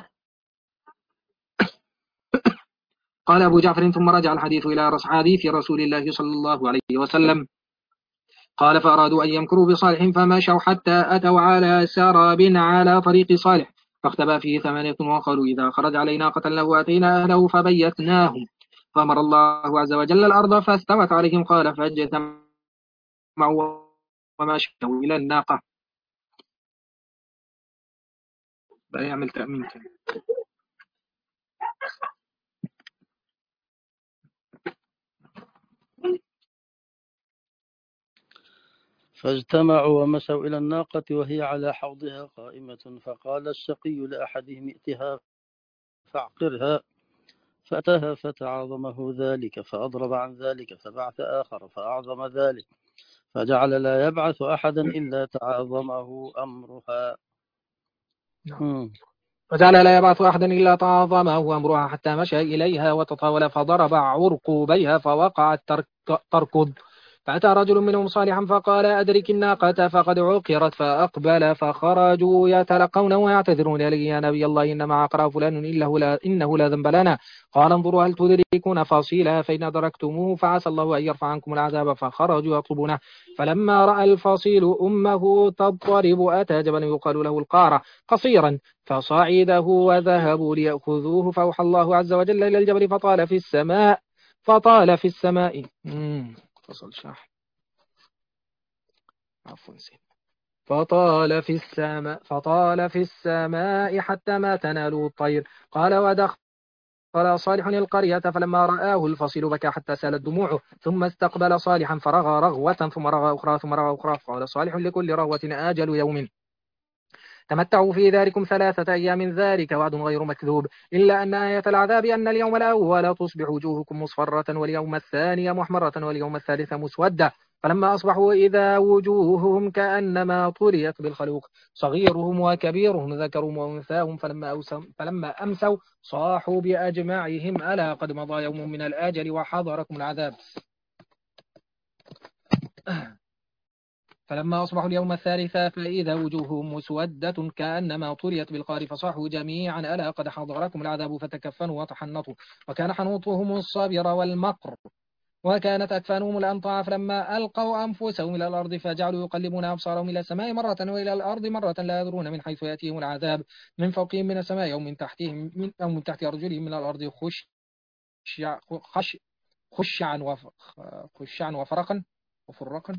قال أبو جعفر ثم رجع الحديث إلى حديث رسول الله صلى الله عليه وسلم قال فأرادوا أن يمكروا بصالح فمشوا حتى أتوا على سراب على طريق صالح فاختبى فيه 8 وقالوا إذا خرج علينا قتلناه وأتينا أهله فبيتناهم. فأمر الله عز وجل الأرض فاستوت عليهم. قال فاجتمعوا ومشوا إلى الناقة. يعمل تأمين كده. فاجتمعوا ومشوا إلى الناقة وهي على حوضها قائمة فقال الشقي لأحدهم ائتها فاعقرها فأتاها فتعاظمه ذلك فأضرب عن ذلك فبعث آخر فأعظم ذلك فجعل لا يبعث أحدا إلا تعاظمه أمرها. وجعل لا يبعث أحدا إلا تعظمه أمرها حتى مشى إليها وتطاول فضرب عرقوبيها فوقعت تركض. فأتى رجل منهم صالحا فقال أدرك الناقة فقد عقرت فأقبل فخرجوا يتلقون ويعتذرون إليه يا نبي الله إنما عقر فلان إنه لا ذنب لنا. قال انظروا هل تدركون فاصيلها فإن أدركتموه فعسى الله أن يرفع عنكم العذاب. فخرجوا يطلبونه فلما رأى الفصيل أمه تضطرب أتى جبل يقال له القارة قصيرا فصعده وذهبوا ليأخذوه فأوحى الله عز وجل إلى الجبل فطال في السماء فصل شرح عفوا نسيت. فطال في السماء حتى ما تناله الطير. قال ودخل صالح القرية فلما رآه الفصيل بكى حتى سالت دموعه ثم استقبل صالحا فرغى رغوة ثم رغى أخرى ثم رغى أخرى. قال صالح لكل رغوة آجل يوم تمتعوا في ذلكم 3 أيام ذلك وعد غير مكذوب إلا أن آية العذاب أن اليوم الأول تصبح وجوهكم مصفرة واليوم الثاني محمرة واليوم الثالث مسودة. فلما أصبحوا إذا وجوههم كأنما طريت بالخلوق صغيرهم وكبيرهم ذكرهم وأنثاهم فلما أمسوا صاحوا بأجمعهم ألا قد مضى يوم من الآجل وحضركم العذاب. فلما أصبحوا اليوم الثالث فإذا وجوههم مسودة كأنما طريت بالقار فصاحوا جميعا ألا قد حضركم العذاب فتكفنوا وتحنطوا. وكان حنوطهم الصبر والمقر وكانت أكفانهم الأنطاع فلما ألقوا أنفسهم إلى الأرض فجعلوا يقلبون أبصارهم إلى السماء مرة وإلى الأرض مرة لا يدرون من حيث يأتيهم العذاب من فوقهم من السماء أو من تحتهم أو من تحت أرجلهم من الأرض خشعا وفرقا.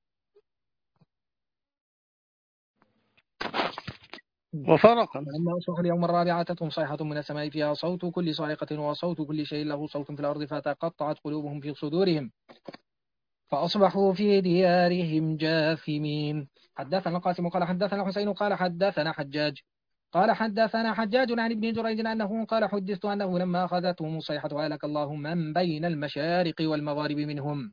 وفرقا. فلما أصبحوا اليوم الرابع أتتهم صيحة من السماء فيها صوت كل صاعقة وصوت كل شيء له صوت في الأرض فتقطعت قلوبهم في صدورهم فأصبحوا في ديارهم جاثمين. حدثنا القاسم قال حدثنا حسين قال حدثنا حجاج عن ابن جريج أنه قال حدثت أنه لما أخذتهم الصيحة هلك الله من بين المشارق والمغارب منهم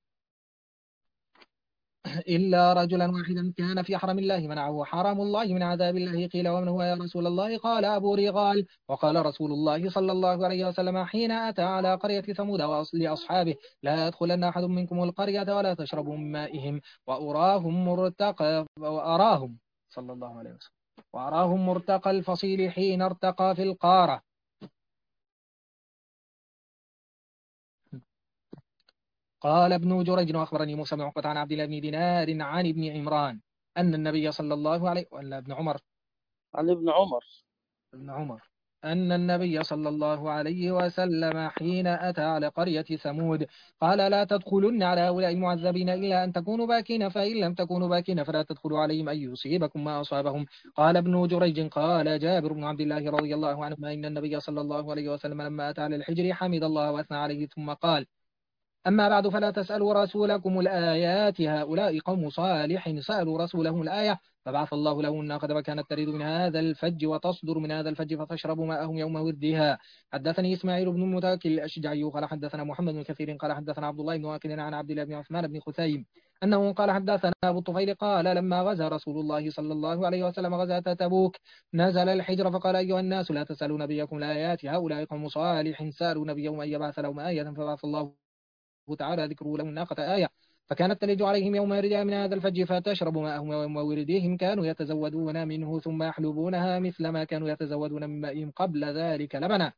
إلا رجلا واحدا كان في حرم الله منعه حرم الله من عذاب الله. قيل ومن هو يا رسول الله؟ قال أبو رغال. وقال رسول الله صلى الله عليه وسلم حين أتى على قرية ثمود لأصحابه لا يدخلن أحد منكم القرية ولا تشربوا من مائهم وأراهم صلى الله عليه وسلم وأراهم مرتقى الفصيل حين ارتقى في القارة. قال ابن جريج وأخبرني موسى بن عقبة عن عبد الله بن دينار عن ابن عمران أن النبي صلى الله عليه ولا ابن عمر عن ابن عمر أن النبي صلى الله عليه وسلم حين أتى على قرية ثمود قال لا تدخلن على هؤلاء المعذبين إلا أن تكونوا باكين فإن لم تكونوا باكين فلا تدخلوا عليهم أن يصيبكم ما أصابهم. قال ابن جريج قال جابر بن عبد الله رضي الله عنهما إن النبي صلى الله عليه وسلم لما أتى على الحجر حمد الله وأثنى عليه ثم قال أما بعد فلا تسألوا رسولكم الآيات هؤلاء قوم صالح سألوا رسولهم الآية فبعث الله له الناقة وكانت تريد من هذا الفج وتصدر من هذا الفج فتشرب ماءهم يوم وردها. حدثني إسماعيل بن المتوكل الأشجعي قال حدثنا محمد بن كثير قال حدثنا عبد الله بن واكد عن عبد الله بن عثمان بن خثيم أنه قال حدثنا أبو الطفيل قال لما غزا رسول الله صلى الله عليه وسلم غزاة تبوك نزل الحجر فقال أيها الناس لا تسألوا نبيكم الآيات هؤلاء قوم صالح سألوا نبيهم أن يبعث لهم آية فبعث الله تعالى ذكره لهم الناقة آية فكانت تلج عليهم يوم يردها من هذا الفج فتشرب ماءهم ويوم وردهم كانوا يتزودون منه ثم يحلبونها مثل ما كانوا يتزودون من مائهم قبل ذلك لبنا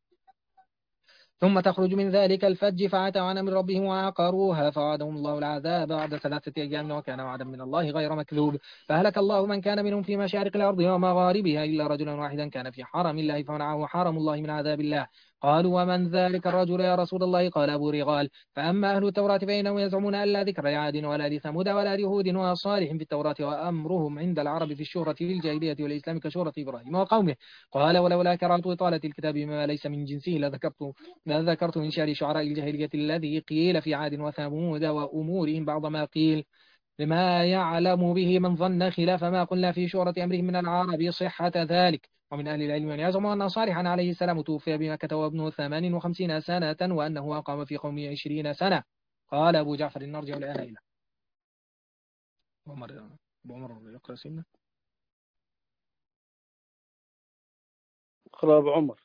ثم تخرج من ذلك الفج فعتوا عن أمر ربهم وعقروها فوعدهم الله العذاب بعد 3 أيام وكان وعدا من الله غير مكذوب. فهلك الله من كان منهم في مشارق الأرض ومغاربها إلا رجلا واحدا كان في حرم الله فمنعه حرم الله من عذاب الله. قالوا ومن ذلك الرجل يا رسول الله؟ قال أبو رغال. فأما أهل التوراة فإنهم يزعمون أن لا ذكر لعاد ولا لثمود ولا لهود وصالح في التوراة وأمرهم عند العرب في الشهرة في الجاهلية والإسلام كشهرة إبراهيم وقومه. قال ولولا كراهة إطالة الكتاب بما ليس من جنسه لذكرت من شعر شعراء الجاهلية الذي قيل في عاد وثمود وأمورهم بعض ما قيل لما يعلم به من ظن خلاف ما قلنا في شورة أمرهم من العرب صحة ذلك. ومن أهل العلم من يزعم أن صالحا عليه السلام توفي بمكة وابنه 58 سنة وأنه أقام في قومه 20 سنة. قال أبو جعفر نرجع الآن إلى عمر يقرأ سنة اقرأ أبو عمر.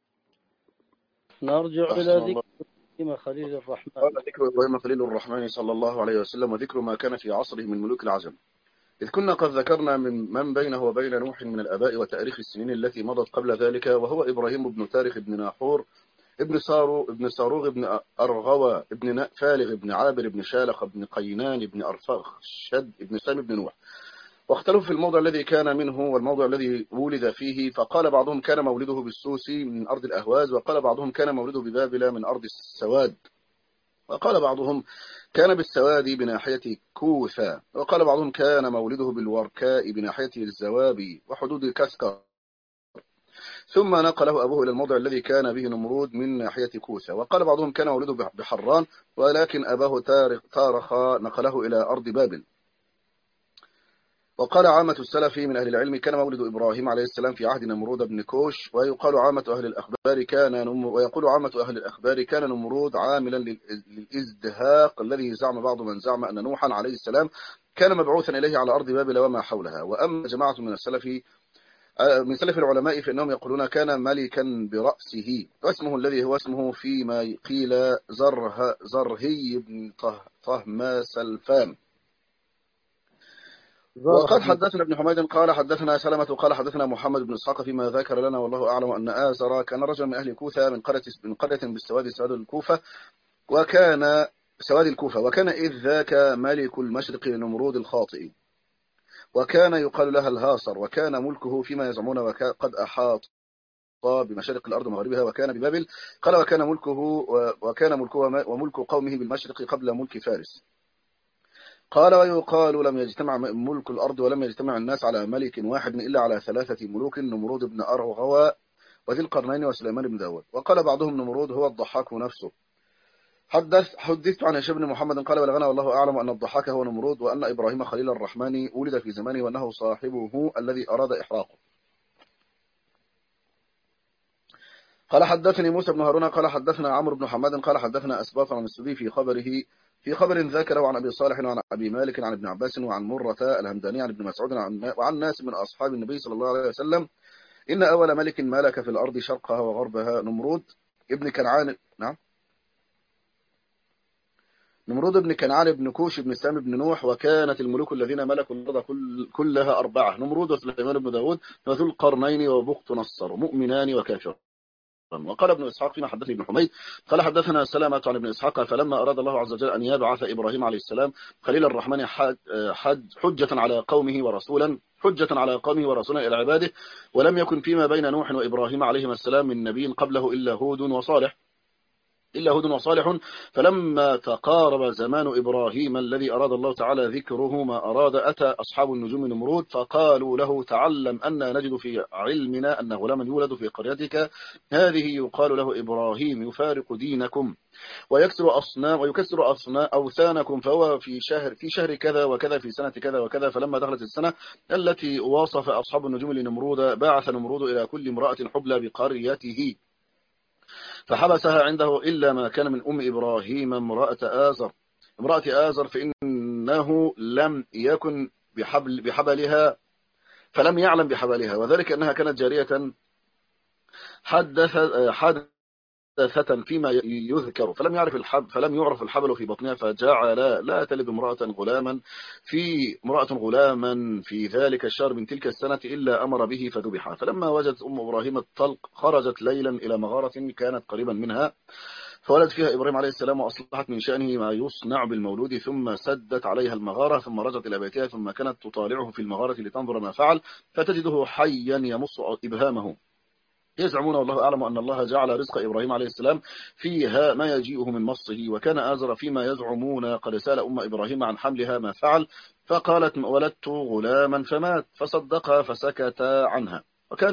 نرجع أحسن إلى الله. ذكر إبراهيم خليل الرحمن. قال ذكر إبراهيم خليل الرحمن صلى الله عليه وسلم وذكر ما كان في عصره من ملوك العجم. إذ كنا قد ذكرنا من بينه وبين نوح من الآباء وتاريخ السنين التي مضت قبل ذلك، وهو إبراهيم بن تارخ بن ناحور ابن صاروغ ابن أرغوى ابن فالغ ابن عابر ابن شالخ ابن قينان ابن أرفخ شد ابن سام ابن نوح. واختلفوا في الموضع الذي كان منه والموضع الذي ولد فيه، فقال بعضهم كان مولده بالسوسي من أرض الأهواز، وقال بعضهم كان مولده ببابل من أرض السواد، وقال بعضهم كان بالسواد بناحية كوثا، وقال بعضهم كان مولده بالوركاء بناحية الزوابي وحدود كسكر، ثم نقله أبوه إلى الموضع الذي كان به نمرود من ناحية كوثا، وقال بعضهم كان مولده بحران، ولكن أباه تارخ نقله إلى أرض بابل. وقال عامة السلف من أهل العلم كان مولد إبراهيم عليه السلام في عهد نمرود بن كوش، ويقول عامة أهل الأخبار كان نمرود عاملا للإزدهاق الذي زعم بعض من زعم أن نوحا عليه السلام كان مبعوثا إليه على أرض بابل وما حولها. وأما جماعة من سلف العلماء فإنهم يقولون كان ملكا برأسه، واسمه الذي هو اسمه فيما قيل زرهي بن طهماس الفام. وقد حدثنا ابن حميد قال حدثنا سلمة قال حدثنا محمد بن إسحاق فيما ذكر لنا والله أعلم أن آزر كان رجل من أهل كوثة من قرية بالسواد سواد الكوفة، وكان إذ ذاك ملك المشرق نمرود الخاطئ، وكان يقال لها الهاصر، وكان ملكه فيما يزعمون قد أحاط بمشارق الأرض ومغربها، وكان ببابل. قال وكان ملكه وملك قومه بالمشرق قبل ملك فارس. قال ويقال لم يجتمع ملك الأرض ولم يجتمع الناس على ملك واحد إلا على 3 ملوك، نمرود بن أرغوى وذي القرنين وسليمان بن داود. وقال بعضهم نمرود هو الضحاك نفسه. حدثت عن هشام بن محمد قال بلغنا والله أعلم أن الضحاك هو نمرود، وأن إبراهيم خليل الرحمن ولد في زمانه وأنه صاحبه الذي أراد إحراقه. قال حدثني موسى بن هارون قال حدثنا عمرو بن حماد قال حدثنا أسباط عن السدي في خبر ذكره عن أبي صالح وعن أبي مالك عن ابن عباس وعن مرة الهمداني عن ابن مسعود وعن ناس من أصحاب النبي صلى الله عليه وسلم إن أول ملك ملك في الأرض شرقها وغربها نمرود ابن كنعان. نعم، نمرود ابن كنعان ابن كوش ابن سام ابن نوح. وكانت الملوك الذين ملكوا الأرض كلها 4: نمرود وسليمان بن داود وذو القرنين وبخت نصر مؤمنان وكافر. وقال ابن إسحاق فيما حدثني ابن حميد قال حدثنا سلامة عن ابن إسحاق فلما أراد الله عز وجل أن يبعث إبراهيم عليه السلام خليل الرحمن حجة على قومه ورسولا إلى عباده، ولم يكن فيما بين نوح وإبراهيم عليهما السلام من نبي قبله إلا هود وصالح. فلما تقارب زمان إبراهيم الذي أراد الله تعالى ذكره ما أراد، أتى أصحاب النجوم نمرود فقالوا له تعلم أن نجد في علمنا أن غلاما يولد في قريتك هذه يقال له إبراهيم يفارق دينكم ويكسر أوثانكم، فهو في شهر كذا وكذا في سنة كذا وكذا. فلما دخلت السنة التي وصف أصحاب النجوم لنمرود بعث نمرود إلى كل امرأة حبلى بقريته فحبسها عنده إلا ما كان من أم إبراهيم امرأة آزر فإنه لم يكن بحبلها فلم يعلم بحبلها، وذلك أنها كانت جارية حدثة فيما يذكر فلم يعرف الحبل في بطنها، فجعل لا تلد امرأة غلاما في ذلك الشهر من تلك السنة إلا أمر به فذبح. فلما وجدت أم إبراهيم الطلق خرجت ليلا إلى مغارة كانت قريبا منها فولد فيها إبراهيم عليه السلام، وأصلحت من شأنه ما يصنع بالمولود، ثم سدت عليها المغارة، ثم رجعت إلى بيتها، ثم كانت تطالعه في المغارة لتنظر ما فعل، فتجده حيا يمص إبهامه. يزعمون والله أعلم أن الله جعل رزق إبراهيم عليه السلام فيها ما يجيئه من مصه. وكان آزر فيما يزعمون قد سأل أم إبراهيم عن حملها ما فعل، فقالت ولدت غلاما فمات، فصدقها فسكت عنها.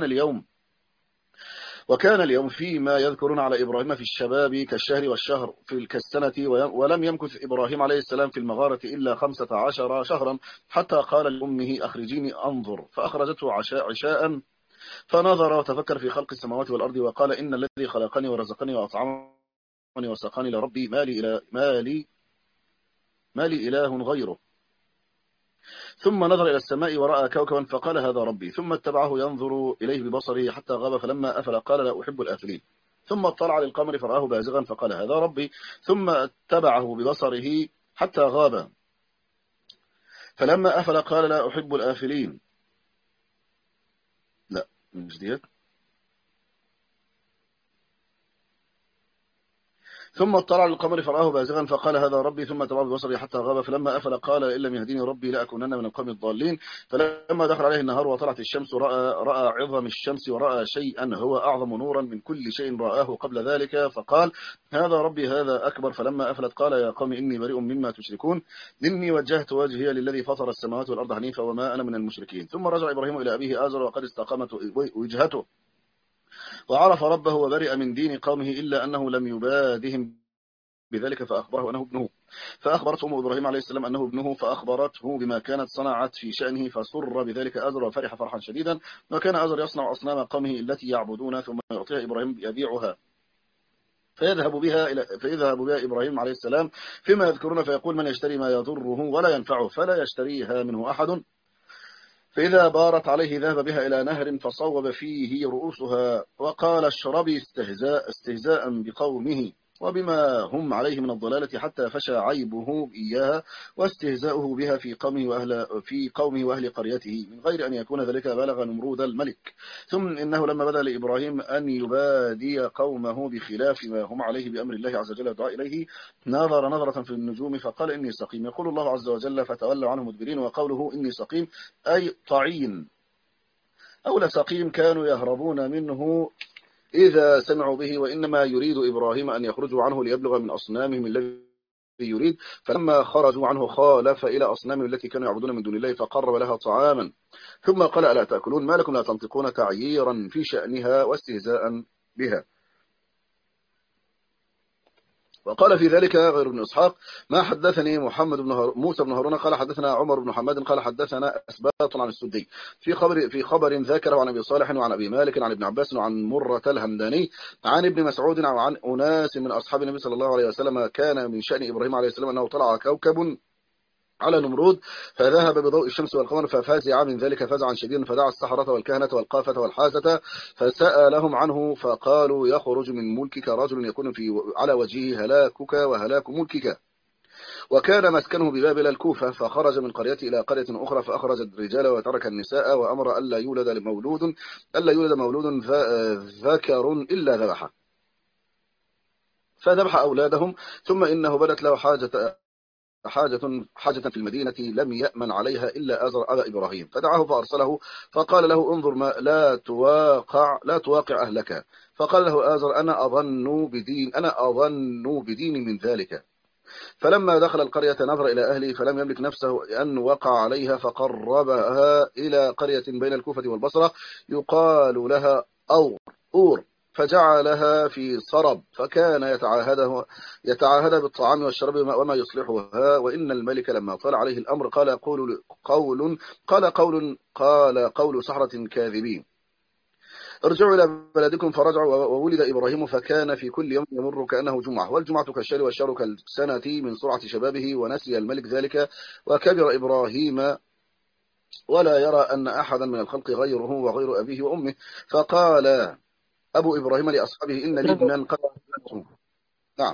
وكان اليوم فيما يذكرون على إبراهيم في الشباب كالشهر والشهر كالسنة. ولم يمكث إبراهيم عليه السلام في المغارة إلا 15 شهرا حتى قال لأمه أخرجيني أنظر، فأخرجته عشاء فنظر وتفكر في خلق السماوات والأرض وقال إن الذي خلقني ورزقني وأطعمني وسقاني لربي ما لي إله غيره. ثم نظر إلى السماء ورأى كوكبا فقال هذا ربي، ثم اتبعه ينظر إليه ببصره حتى غاب، فلما أفل قال لا أحب الآفلين. ثم اطلع للقمر فرآه بازغا فقال هذا ربي، ثم اتبعه ببصره حتى غاب، فلما أفل قال لا أحب الآفلين. لا مش ديت. ثم اطلع للقمر فرآه بازغا فقال هذا ربي، ثم تبعه ببصره حتى غاب، فلما أفل قال إن لم يهديني ربي لأكونن من القوم الضالين. فلما دخل عليه النهار وطلعت الشمس رأى عظم الشمس ورأى شيئا هو أعظم نورا من كل شيء رآه قبل ذلك، فقال هذا ربي هذا أكبر. فلما أفلت قال يا قوم إني بريء مما تشركون، إني وجهت وجهي للذي فطر السماوات والأرض حنيفا وما أنا من المشركين. ثم رجع إبراهيم إلى أبيه آزر وقد استقامت وجهته وعرف ربه وبرئ من دين قومه، إلا أنه لم يبادهم بذلك فأخبره أنه ابنه. فأخبرته أم إبراهيم عليه السلام أنه ابنه، فأخبرته بما كانت صنعت في شأنه، فسر بذلك آزر وفرح فرحا شديدا. وكان آزر يصنع أصنام قومه التي يعبدون، ثم يعطيها إبراهيم يبيعها فيذهب بها إبراهيم عليه السلام فيما يذكرون، فيقول من يشتري ما يضره ولا ينفعه فلا يشتريها منه أحد. فإذا بارت عليه ذهب بها إلى نهر فصوب فيه رؤوسها وقال اشربي استهزاء بقومه وبما هم عليه من الضلالة، حتى فشى عيبه إياها واستهزاؤه بها في قومه وأهل قريته، من غير أن يكون ذلك بلغ نمرود الملك. ثم إنه لما بدا لإبراهيم أن يبادي قومه بخلاف ما هم عليه بأمر الله عز وجل الدعاء إليه، نظر نظرة في النجوم فقال إني سقيم. يقول الله عز وجل فتولوا عنه مدبرين. وقوله إني سقيم أي طعين أو لسقيم كانوا يهربون منه إذا سمعوا به، وإنما يريد إبراهيم أن يخرجوا عنه ليبلغ من أصنامهم الذي يريد. فلما خرجوا عنه خالف إلى أصنامهم التي كانوا يعبدون من دون الله فقرب لها طعاما، ثم قال ألا تأكلون ما لكم لا تنطقون تعييرا في شأنها واستهزاء بها. وقال في ذلك غير ابن إسحاق ما حدثني موسى بن هارون قال حدثنا عمر بن حماد قال حدثنا أسباط عن السدي في خبر ذكره عن أبي صالح وعن أبي مالك عن ابن عباس وعن مرة الهمداني عن ابن مسعود وعن أناس من أصحاب النبي صلى الله عليه وسلم كان من شأن إبراهيم عليه السلام أنه طلع كوكب على نمرود فذهب بضوء الشمس والقمر ففزع من ذلك فزعا شديدا، فدعا السحرة والكهنة والقافة والحاسة فسألهم عنه فقالوا يخرج من ملكك رجل يكون على وجهه هلاكك وهلاك ملكك. وكان مسكنه ببابل الكوفة، فخرج من قريته إلى قرية أخرى فأخرج الرجال وترك النساء، وأمر ألا يولد مولود ذكر إلا ذبحه، فذبح أولادهم. ثم إنه بدت له حاجة في المدينة لم يأمن عليها إلا آزر أبا إبراهيم، فدعاه فأرسله فقال له انظر ما لا تواقع أهلك. فقال له آزر أنا أظن بدين من ذلك. فلما دخل القرية نظر إلى أهله فلم يملك نفسه أن وقع عليها، فقربها إلى قرية بين الكوفة والبصرة يقال لها أور، فجعلها في صرب، فكان يتعاهد بالطعام والشراب وما يصلحها. وإن الملك لما طال عليه الأمر قال قول سحرة كاذبين ارجعوا إلى بلدكم. فرجعوا وولد إبراهيم فكان في كل يوم يمر كأنه جمعة، والجمعة كالشهر والشهر كالسنة من سرعة شبابه. ونسي الملك ذلك وكبر إبراهيم ولا يرى أن أحدا من الخلق غيره وغير أبيه وأمه. فقال أبو إبراهيم لأصحابه إن لي ابنا قد أحببته. نعم.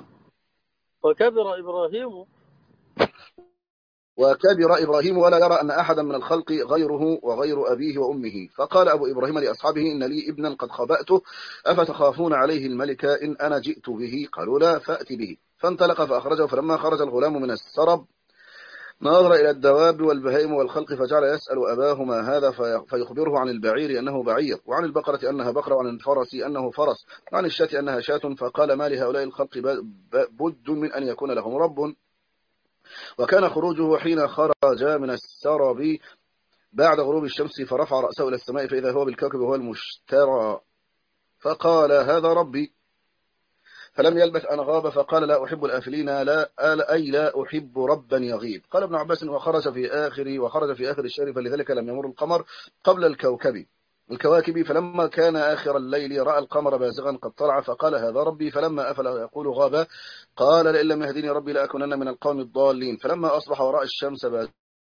وكبر إبراهيم ولا يرى أن أحدا من الخلق غيره وغير أبيه وأمه. فقال أبو إبراهيم لأصحابه إن لي ابنا قد خبأته أفتخافون عليه الملك إن أنا جئت به؟ قالوا لا فأتي به. فانطلق فأخرجه. فلما خرج الغلام من السرب نظر إلى الدواب والبهائم والخلق فجعل يسأل أباه ما هذا، فيخبره عن البعير أنه بعير، وعن البقرة أنها بقرة، وعن الفرس أنه فرس، وعن الشاة أنها شاة. فقال ما لهؤلاء الخلق بد من أن يكون لهم رب. وكان خروجه حين خرج من السرب بعد غروب الشمس، فرفع رأسه إلى السماء فإذا هو بالكوكب وهو المشترى، فقال هذا ربي. فلم يلبث أن غاب فقال لا أحب الآفلين، لا أحب ربا يغيب. قال ابن عباس وخرج في آخر الشهر، فلذلك لم يمر القمر قبل الكواكب. فلما كان آخر الليل رأى القمر بازغا قد طلع فقال هذا ربي. فلما أفل يقول غاب قال لئن لم يهديني ربي لأكونن من القوم الضالين. فلما أصبح ورأى الشمس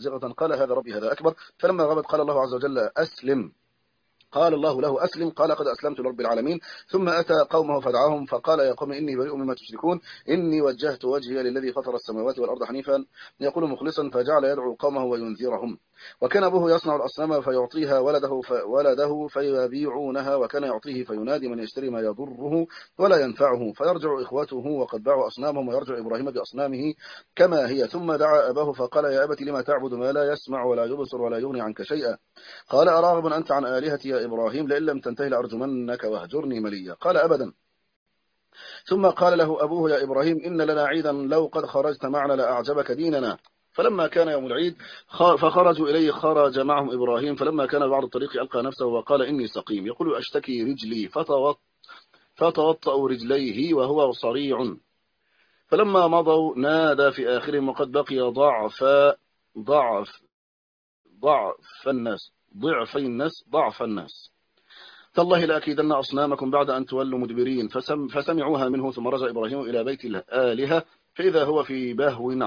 زغة قال هذا ربي هذا أكبر. فلما غابت قال الله عز وجل أسلم، قال الله له أسلم، قال قد أسلمت لرب العالمين. ثم أتى قومه فدعاهم فقال يا قوم إني بريء مما تشركون، إني وجهت وجهي للذي فطر السماوات والأرض حنيفا يقول مخلصا، فجعل يدعو قومه وينذرهم. وكان أبوه يصنع الأصنام فيعطيها ولده فيبيعونها، وكان يعطيه فينادي من يشتري ما يضره ولا ينفعه، فيرجع إخوته وقد باعوا أصنامهم ويرجع إبراهيم بأصنامه كما هي. ثم دعا أباه فقال يا أبت لما تعبد ما لا يسمع ولا يبصر ولا يغني عنك شيئا؟ قال أراغب أنت عن آلهتي يا إبراهيم؟ لئن لم تنتهي لأرجمنك واهجرني مليا. قال أبدا. ثم قال له أبوه يا إبراهيم إن لنا عيدا لو قد خرجت معنا لأعجبك ديننا. فلما كان يوم العيد فخرجوا إليه خرج معهم إبراهيم. فلما كان بعض الطريق ألقى نفسه وقال إني سقيم يقول أشتكي رجلي، فتوطأوا رجليه وهو صريع. فلما مضوا نادى في آخرهم وقد بقي ضعف الناس تالله لأكيدن أصنامكم بعد أن تولوا مدبرين. فسمعوها منه. ثم رجع إبراهيم إلى بيت الآلهة فإذا هو في بهو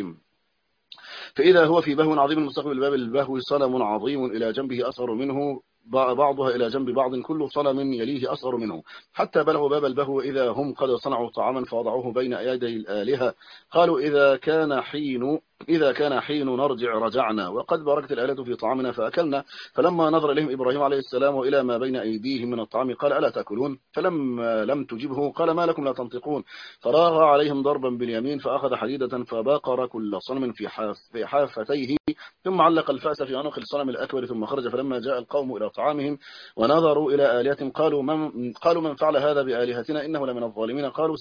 عظيم مستقبل باب البهو صنم عظيم إلى جنبه أصغر منه بعضها إلى جنب بعض، كل صنم يليه أصغر منه، حتى بلغوا باب البهو إذا هم قد صنعوا طعاما فوضعوه بين يدي الآلهة. قالوا إذا كان حين نرجع رجعنا، وقد باركت الآلهة في طعامنا فأكلنا. فلما نظر إليهم إبراهيم عليه السلام وإلى ما بين أيديهم من الطعام قال ألا تأكلون؟ فلما لم تجبه قال ما لكم لا تنطقون؟ فراغ عليهم ضربا باليمين فأخذ حديدة فباقر كل صنم في حافتيه، ثم علق الفأس في عنق الصنم الأكبر ثم خرج. فلما جاء القوم إلى طعامهم ونظروا إلى آلهتهم قالوا من فعل هذا بآلهتنا إنه لمن الظالمين. قالوا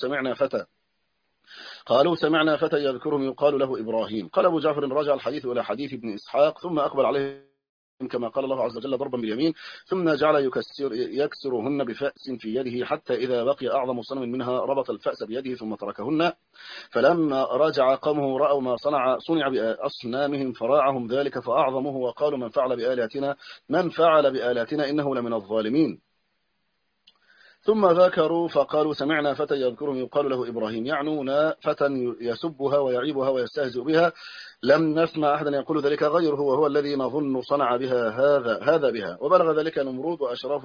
سمعنا فتى يذكرهم يقال له إبراهيم. قال أبو جعفر رجع الحديث إلى حديث ابن إسحاق ثم أقبل عليه كما قال الله عز وجل ضربا باليمين، ثم جعل يكسرهن بفأس في يده حتى إذا بقي أعظم صنم منها ربط الفأس بيده ثم تركهن. فلما رجع قومه رأوا ما صنع بأصنامهم فراعهم ذلك فأعظمه وقالوا من فعل بآلاتنا إنه لمن الظالمين. ثم ذكروا فقالوا سمعنا فتى يذكرهم يقال له إبراهيم، يعنون فتى يسبها ويعيبها ويستهزئ بها. لم نسمع أحدا يقول ذلك غيره، وهو الذي نظن صنع بها هذا بها. وبلغ ذلك نمرود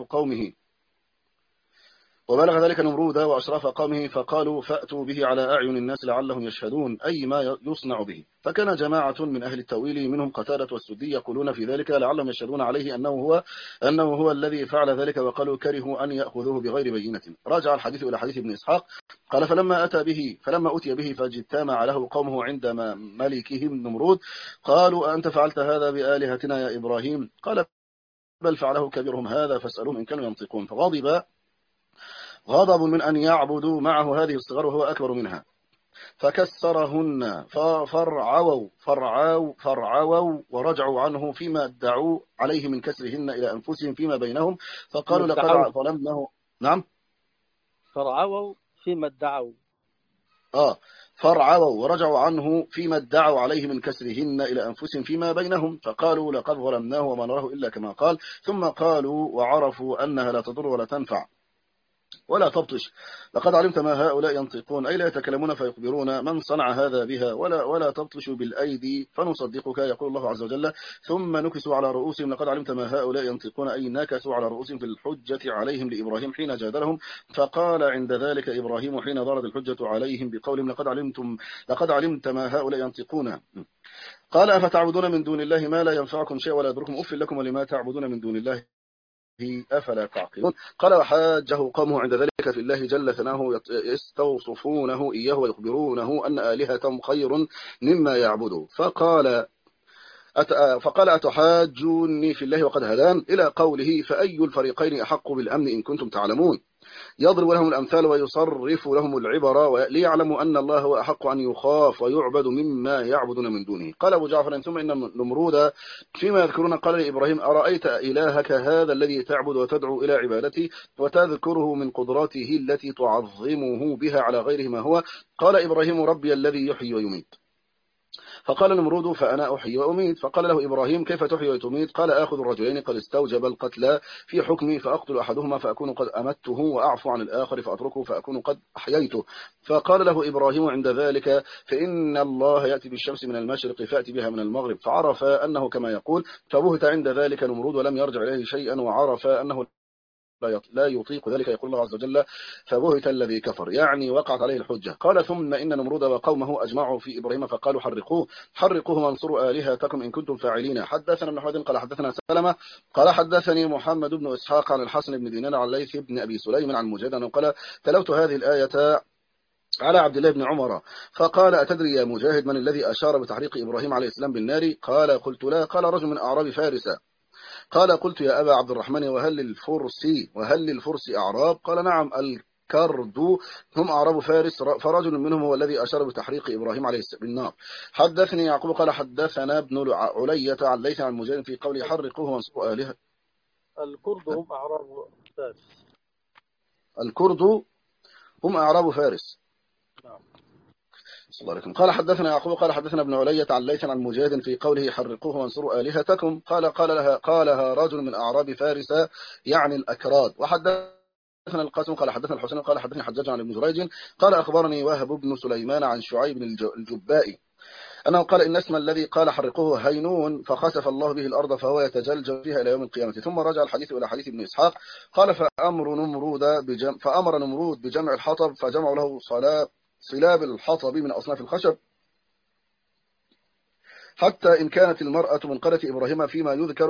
وأشراف قومه فقالوا فأتوا به على أعين الناس لعلهم يشهدون، أي ما يصنع به. فكان جماعة من أهل التأويل منهم قتادة والسدي يقولون في ذلك لعلهم يشهدون عليه أنه هو الذي فعل ذلك، وقالوا كرهوا أن يأخذوه بغير بينة. راجع الحديث إلى حديث ابن إسحاق قال فلما أتي به فاجتمع له قومه عند ملكهم نمرود قالوا أنت فعلت هذا بآلهتنا يا إبراهيم؟ قال بل فعله كبيرهم هذا فاسألوهم إن كانوا ينطقون. فغضب غضب من أن يعبدوا معه هذه الصغار وهو أكبر منها، فكسرهن فرعوا ورجعوا عنه فيما ادعوا عليه من كسرهن إلى أنفسهم فيما بينهم، فقالوا لقد ظلمناه. نعم، فرعوا فيما ادعوا. فرعوا ورجعوا عنه فيما ادعوا عليه من كسرهن إلى أنفسهم فيما بينهم، فقالوا لقد ظلمناه وما نراه إلا كما قال. ثم قالوا وعرفوا أنها لا تضر ولا تنفع ولا تبطش، لقد علمت ما هؤلاء ينطقون، أي لا يتكلمون فيخبرون من صنع هذا بها ولا تبطش بالأيدي فنصدقك. يقول الله عز وجل ثم نكسوا على رؤوسهم لقد علمت ما هؤلاء ينطقون، أي نكسوا على رؤوسهم في الحجة عليهم لإبراهيم حين جادلهم. فقال عند ذلك إبراهيم حين دارت الحجة عليهم بقولهم لقد علمت ما هؤلاء ينطقون. قال أفتعبدون من دون الله ما لا ينفعكم شيء ولا يضركم، أف لكم ولما تعبدون من دون الله أفلا تعقلون. قال وحاجه قومه عند ذلك في الله جل ثناه يستوصفونه إياه ويخبرونه أن آلهتهم خير مما يعبدون. فقال أتحاجوني في الله وقد هدان إلى قوله فأي الفريقين أحق بالأمن إن كنتم تعلمون. يضرب لهم الأمثال ويصرف لهم العبر ليعلموا أن الله هو أحق أن يخاف ويعبد مما يعبدون من دونه. قال أبو جعفر ثم إن نمرود فيما يذكرون قال لإبراهيم أرأيت إلهك هذا الذي تعبد وتدعو إلى عبادته وتذكره من قدراته التي تعظمه بها على غيره ما هو؟ قال إبراهيم ربي الذي يحيي ويميت. فقال نمرود فأنا أحيي وأميت. فقال له إبراهيم كيف تحيي وتميت؟ قال آخذ الرجلين قد استوجب القتل في حكمي فأقتل أحدهما فأكون قد أمته وأعفو عن الآخر فأتركه فأكون قد أحييته. فقال له إبراهيم عند ذلك فإن الله يأتي بالشمس من المشرق فأتي بها من المغرب. فعرف أنه كما يقول، فبهت عند ذلك نمرود ولم يرجع إليه شيئا، وعرف أنه لا يطيق ذلك. يقول الله عز وجل فبهت الذي كفر، يعني وقعت عليه الحجة. قال ثم إن نمرود وقومه أجمعوا في إبراهيم فقالوا حرقوه وانصروا آلهتكم إن كنتم فاعلين. حدثنا ابن حميد قال حدثنا سلمة قال حدثني محمد بن إسحاق عن الحسن بن دينار عن ليث بن أبي سليم عن مجاهد قال تلوت هذه الآية على عبد الله بن عمر فقال أتدري يا مجاهد من الذي أشار بتحريق إبراهيم عليه السلام بالنار؟ قال قلت لا. قال رجل من أعراب فارس. قال قلت يا أبا عبد الرحمن وهل للفرس أعراب؟ قال نعم الكرد هم أعراب فارس، فرجل منهم هو الذي أشار بتحريق إبراهيم عليه السلام بالنار. حدثني يعقوب قال حدثنا ابن علية عن ليث عن مجاهد في قوله حرقوه وانصروا آلهة. الكرد هم أعراب فارس. الكرد هم أعراب فارس. نعم. صلى الله عليه وسلم. قال حدثنا يعقوب قال حدثنا ابن علية عن ليث عن مجاهد في قوله حرقوه وانصروا آلهتكم. قالها رجل من أعراب فارس يعني الأكراد. وحدثنا القاسم قال حدثنا الحسين قال حدثني حجاج عن ابن جريج قال أخبرني وهب بن سليمان عن شعيب الجبائي أنه قال إن اسم الذي قال حرقوه هينون فخسف الله به الأرض فهو يتجلجل فيها إلى يوم القيامة. ثم رجع الحديث إلى حديث ابن إسحاق قال فأمر نمرود بجمع الحطب فجمعوا له صلاب الحطب من أصناف الخشب حتى إن كانت المرأة من قرية إبراهيم فيما يذكر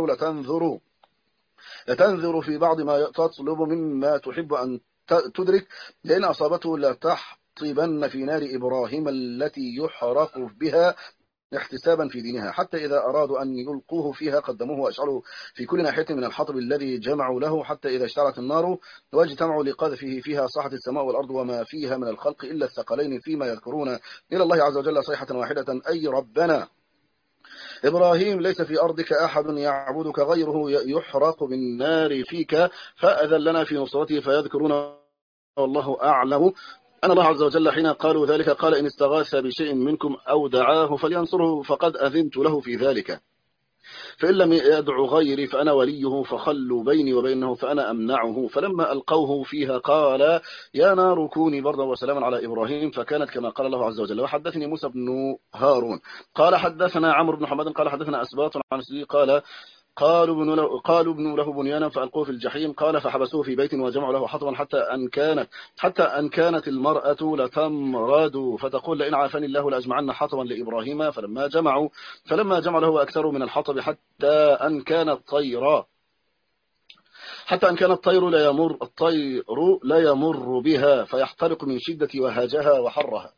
لتنذر في بعض ما تطلب مما تحب أن تدرك لأن أصابته لتحطبن في نار إبراهيم التي يحرق بها احتسابا في دينها حتى إذا أرادوا أن يلقوه فيها قدموه وأشعلوا في كل ناحية من الحطب الذي جمعوا له حتى إذا اشتعلت النار واجتمعوا لقذفه فيها صاحت السماء والأرض وما فيها من الخلق إلا الثقلين فيما يذكرون إلى الله عز وجل صيحة واحدة أي ربنا إبراهيم ليس في أرضك أحد يعبدك غيره يحرق بالنار فيك فأذن لنا في نصرته فيذكرون والله أعلم أن الله عز وجل حين قالوا ذلك قال إن استغاث بشيء منكم أو دعاه فلينصره فقد أذنت له في ذلك فإن لم يدعو غيري فأنا وليه فخلوا بيني وبينه فأنا أمنعه. فلما ألقوه فيها قال يا نار كوني بردا وسلاما على إبراهيم فكانت كما قال الله عز وجل. وحدثني موسى بن هارون قال حدثنا عمرو بن حماد قال حدثنا أسباط عن سيدي قال قالوا ابنوا له بنيانا فألقوه في الجحيم قال فحبسوه في بيت وجمعوا له حطبا حتى أن كانت المرأة لتمرد فتقول لئن عافاني الله لأجمعن حطبا لإبراهيم فلما جمعوا له وأكثروا من الحطب حتى أن كان الطير لا يمر بها فيحترق من شدة وهجها وحرها.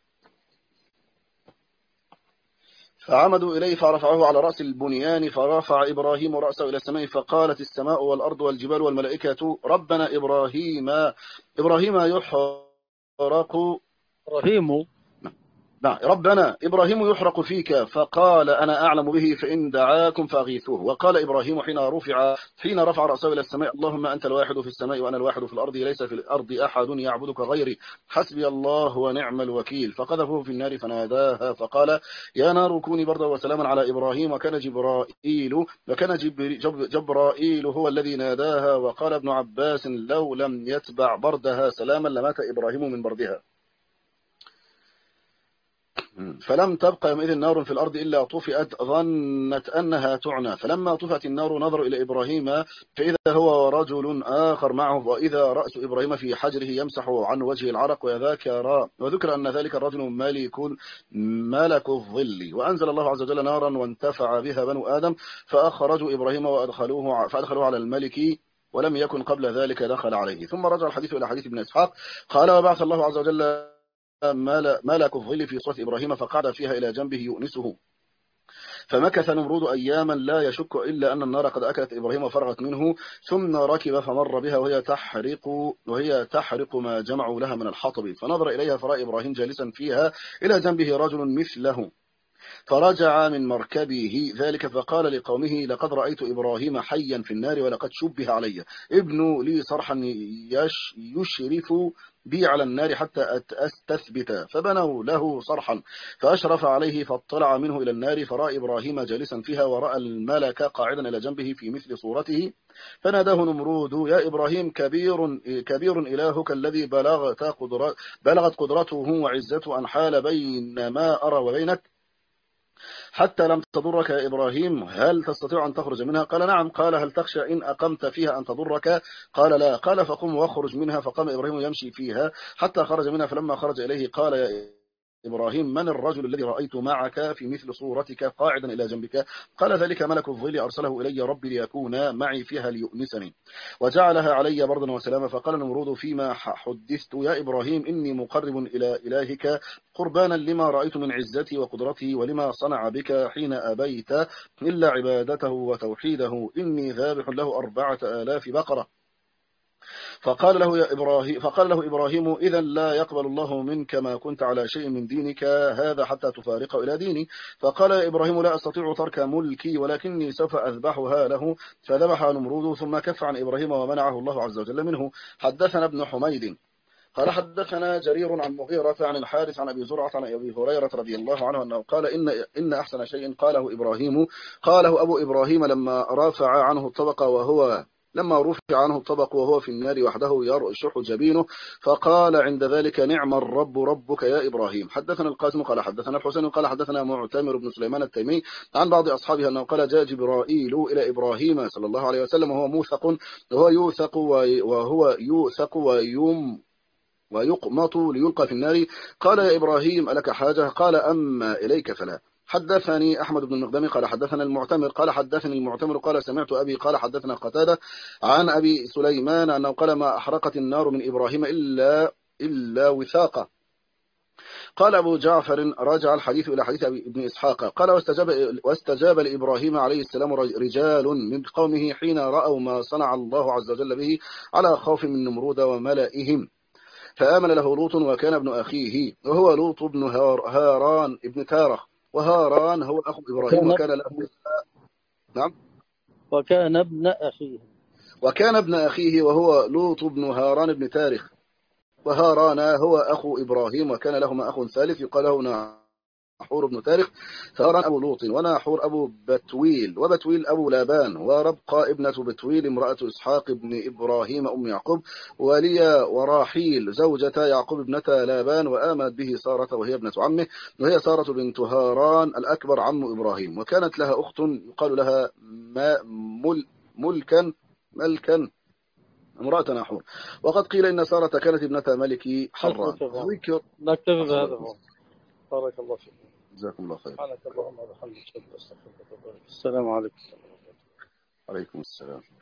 فعمدوا إليه فرفعوه على رأس البنيان فرفع إبراهيم رأسه إلى السماء فقالت السماء والأرض والجبال والملائكة ربنا إبراهيم يحرق ربنا إبراهيم يحرق فيك فقال أنا أعلم به فإن دعاكم فأغيثوه. وقال إبراهيم حين رفع رأسه إلى السماء اللهم أنت الواحد في السماء وأنا الواحد في الأرض ليس في الأرض أحد يعبدك غيري حسبي الله ونعم الوكيل. فقذفوه في النار فناداها فقال يا نار كوني بردا وسلاما على إبراهيم وكان جبرائيل هو الذي ناداها. وقال ابن عباس لو لم يتبع بردها سلاما لمات إبراهيم من بردها. فلم تبقى يومئذ نار في الأرض إلا طفئت ظنت أنها تعنى. فلما طفئت النار نظروا إلى إبراهيم فإذا هو ورجل آخر معه وإذا رأس إبراهيم في حجره يمسح عن وجه العرق وذكر أن ذلك الرجل ملك الظل. وأنزل الله عز وجل نارا وانتفع بها بنو آدم فأخرجوا إبراهيم فأدخلوه على الملك ولم يكن قبل ذلك دخل عليه. ثم رجع الحديث إلى حديث ابن إسحاق قال وبعث الله عز وجل ملك الظل في صورة إبراهيم فقعد فيها إلى جنبه يؤنسه فمكث نمرود أياما لا يشك إلا أن النار قد أكلت إبراهيم وفرغت منه ثم ركب فمر بها وهي تحرق ما جمعوا لها من الحطب فنظر إليها فرأى إبراهيم جالسا فيها إلى جنبه رجل مثله فرجع من مركبه ذلك فقال لقومه لقد رأيت إبراهيم حيا في النار ولقد شبه علي، ابنوا لي صرحا يشرف بي على النار حتى أستثبت، فبنوا له صرحا فأشرف عليه فاطلع منه إلى النار فرأى إبراهيم جالسا فيها ورأى الملك قاعدا إلى جنبه في مثل صورته، فناداه نمرود يا إبراهيم كبير إلهك الذي بلغت قدرته وعزته أن حال بين ما أرى وبينك حتى لم تضرك يا إبراهيم، هل تستطيع أن تخرج منها؟ قال نعم. قال هل تخشى إن أقمت فيها أن تضرك؟ قال لا. قال فقم واخرج منها. فقام إبراهيم يمشي فيها حتى خرج منها، فلما خرج إليه قال يا إبراهيم من الرجل الذي رأيت معك في مثل صورتك قاعدا إلى جنبك؟ قال ذلك ملك الظل أرسله إلي ربي ليكون معي فيها ليؤنسني وجعلها علي بردا وسلاما. فقال نمرود فيما حدثت يا إبراهيم إني مقرب إلى إلهك قربانا لما رأيت من عزتي وقدرته ولما صنع بك حين أبيت إلا عبادته وتوحيده، إني ذابح له 4000 بقرة. فقال له إبراهيم إذا لا يقبل الله منك ما كنت على شيء من دينك هذا حتى تفارقه إلى ديني. فقال إبراهيم لا أستطيع ترك ملكي ولكني سوف أذبحها له. فذبح نمرود ثم كف عن إبراهيم ومنعه الله عز وجل منه. حدثنا ابن حميد قال حدثنا جرير عن مغيرة عن الحارث عن أبي زرعة عن أبي هريرة رضي الله عنه أنه قال إن أحسن شيء قاله أبو إبراهيم لما رفع عنه الطبق وهو في النار وحده يرشح جبينه، فقال عند ذلك نعم الرب ربك يا إبراهيم. حدثنا القاسم قال حدثنا الحسين قال حدثنا معتمر بن سليمان التيمي عن بعض أصحابه أنه قال جاء جبرائيل إلى إبراهيم صلى الله عليه وسلم وهو يوثق ويقمط ليلقى في النار. قال يا إبراهيم ألك حاجة؟ قال أما إليك فلا. حدثني أحمد بن المقدم قال حدثنا المعتمر قال حدثني المعتمر قال سمعت أبي قال حدثنا قتادة عن أبي سليمان أنه قال ما أحرقت النار من إبراهيم إلا وثاقة. قال أبو جعفر راجع الحديث إلى حديث ابن إسحاق قال واستجاب لإبراهيم عليه السلام رجال من قومه حين رأوا ما صنع الله عز وجل به على خوف من نمرود وملئهم، فآمن له لوط وكان ابن أخيه وهو لوط بن هاران ابن تارخ، وهاران هو أخو إبراهيم وكان له نعم وكان ابن أخيه وهو لوط بن هاران ابن تارخ، وهاران هو أخو إبراهيم وكان لهما أخ ثالث يقال له ناحور بن تارخ. فهاران أبو لوط وناحور أبو بتويل وبتويل أبو لابان وربقى ابنة بتويل امرأة إسحاق بن إبراهيم أم يعقوب وليا وراحيل زوجة يعقوب ابنة لابان، وآمنت به سارة وهي ابنة عمه وهي سارة بنت هاران الأكبر عم إبراهيم، وكانت لها أخت يقال لها ملكا امرأة ناحور. وقد قيل إن سارة كانت ابنة ملك حران. نكتفي بهذا. بارك الله فيك. جزاكم الله خير. سبحانك اللهم وبحمدك. السلام عليكم. عليكم السلام.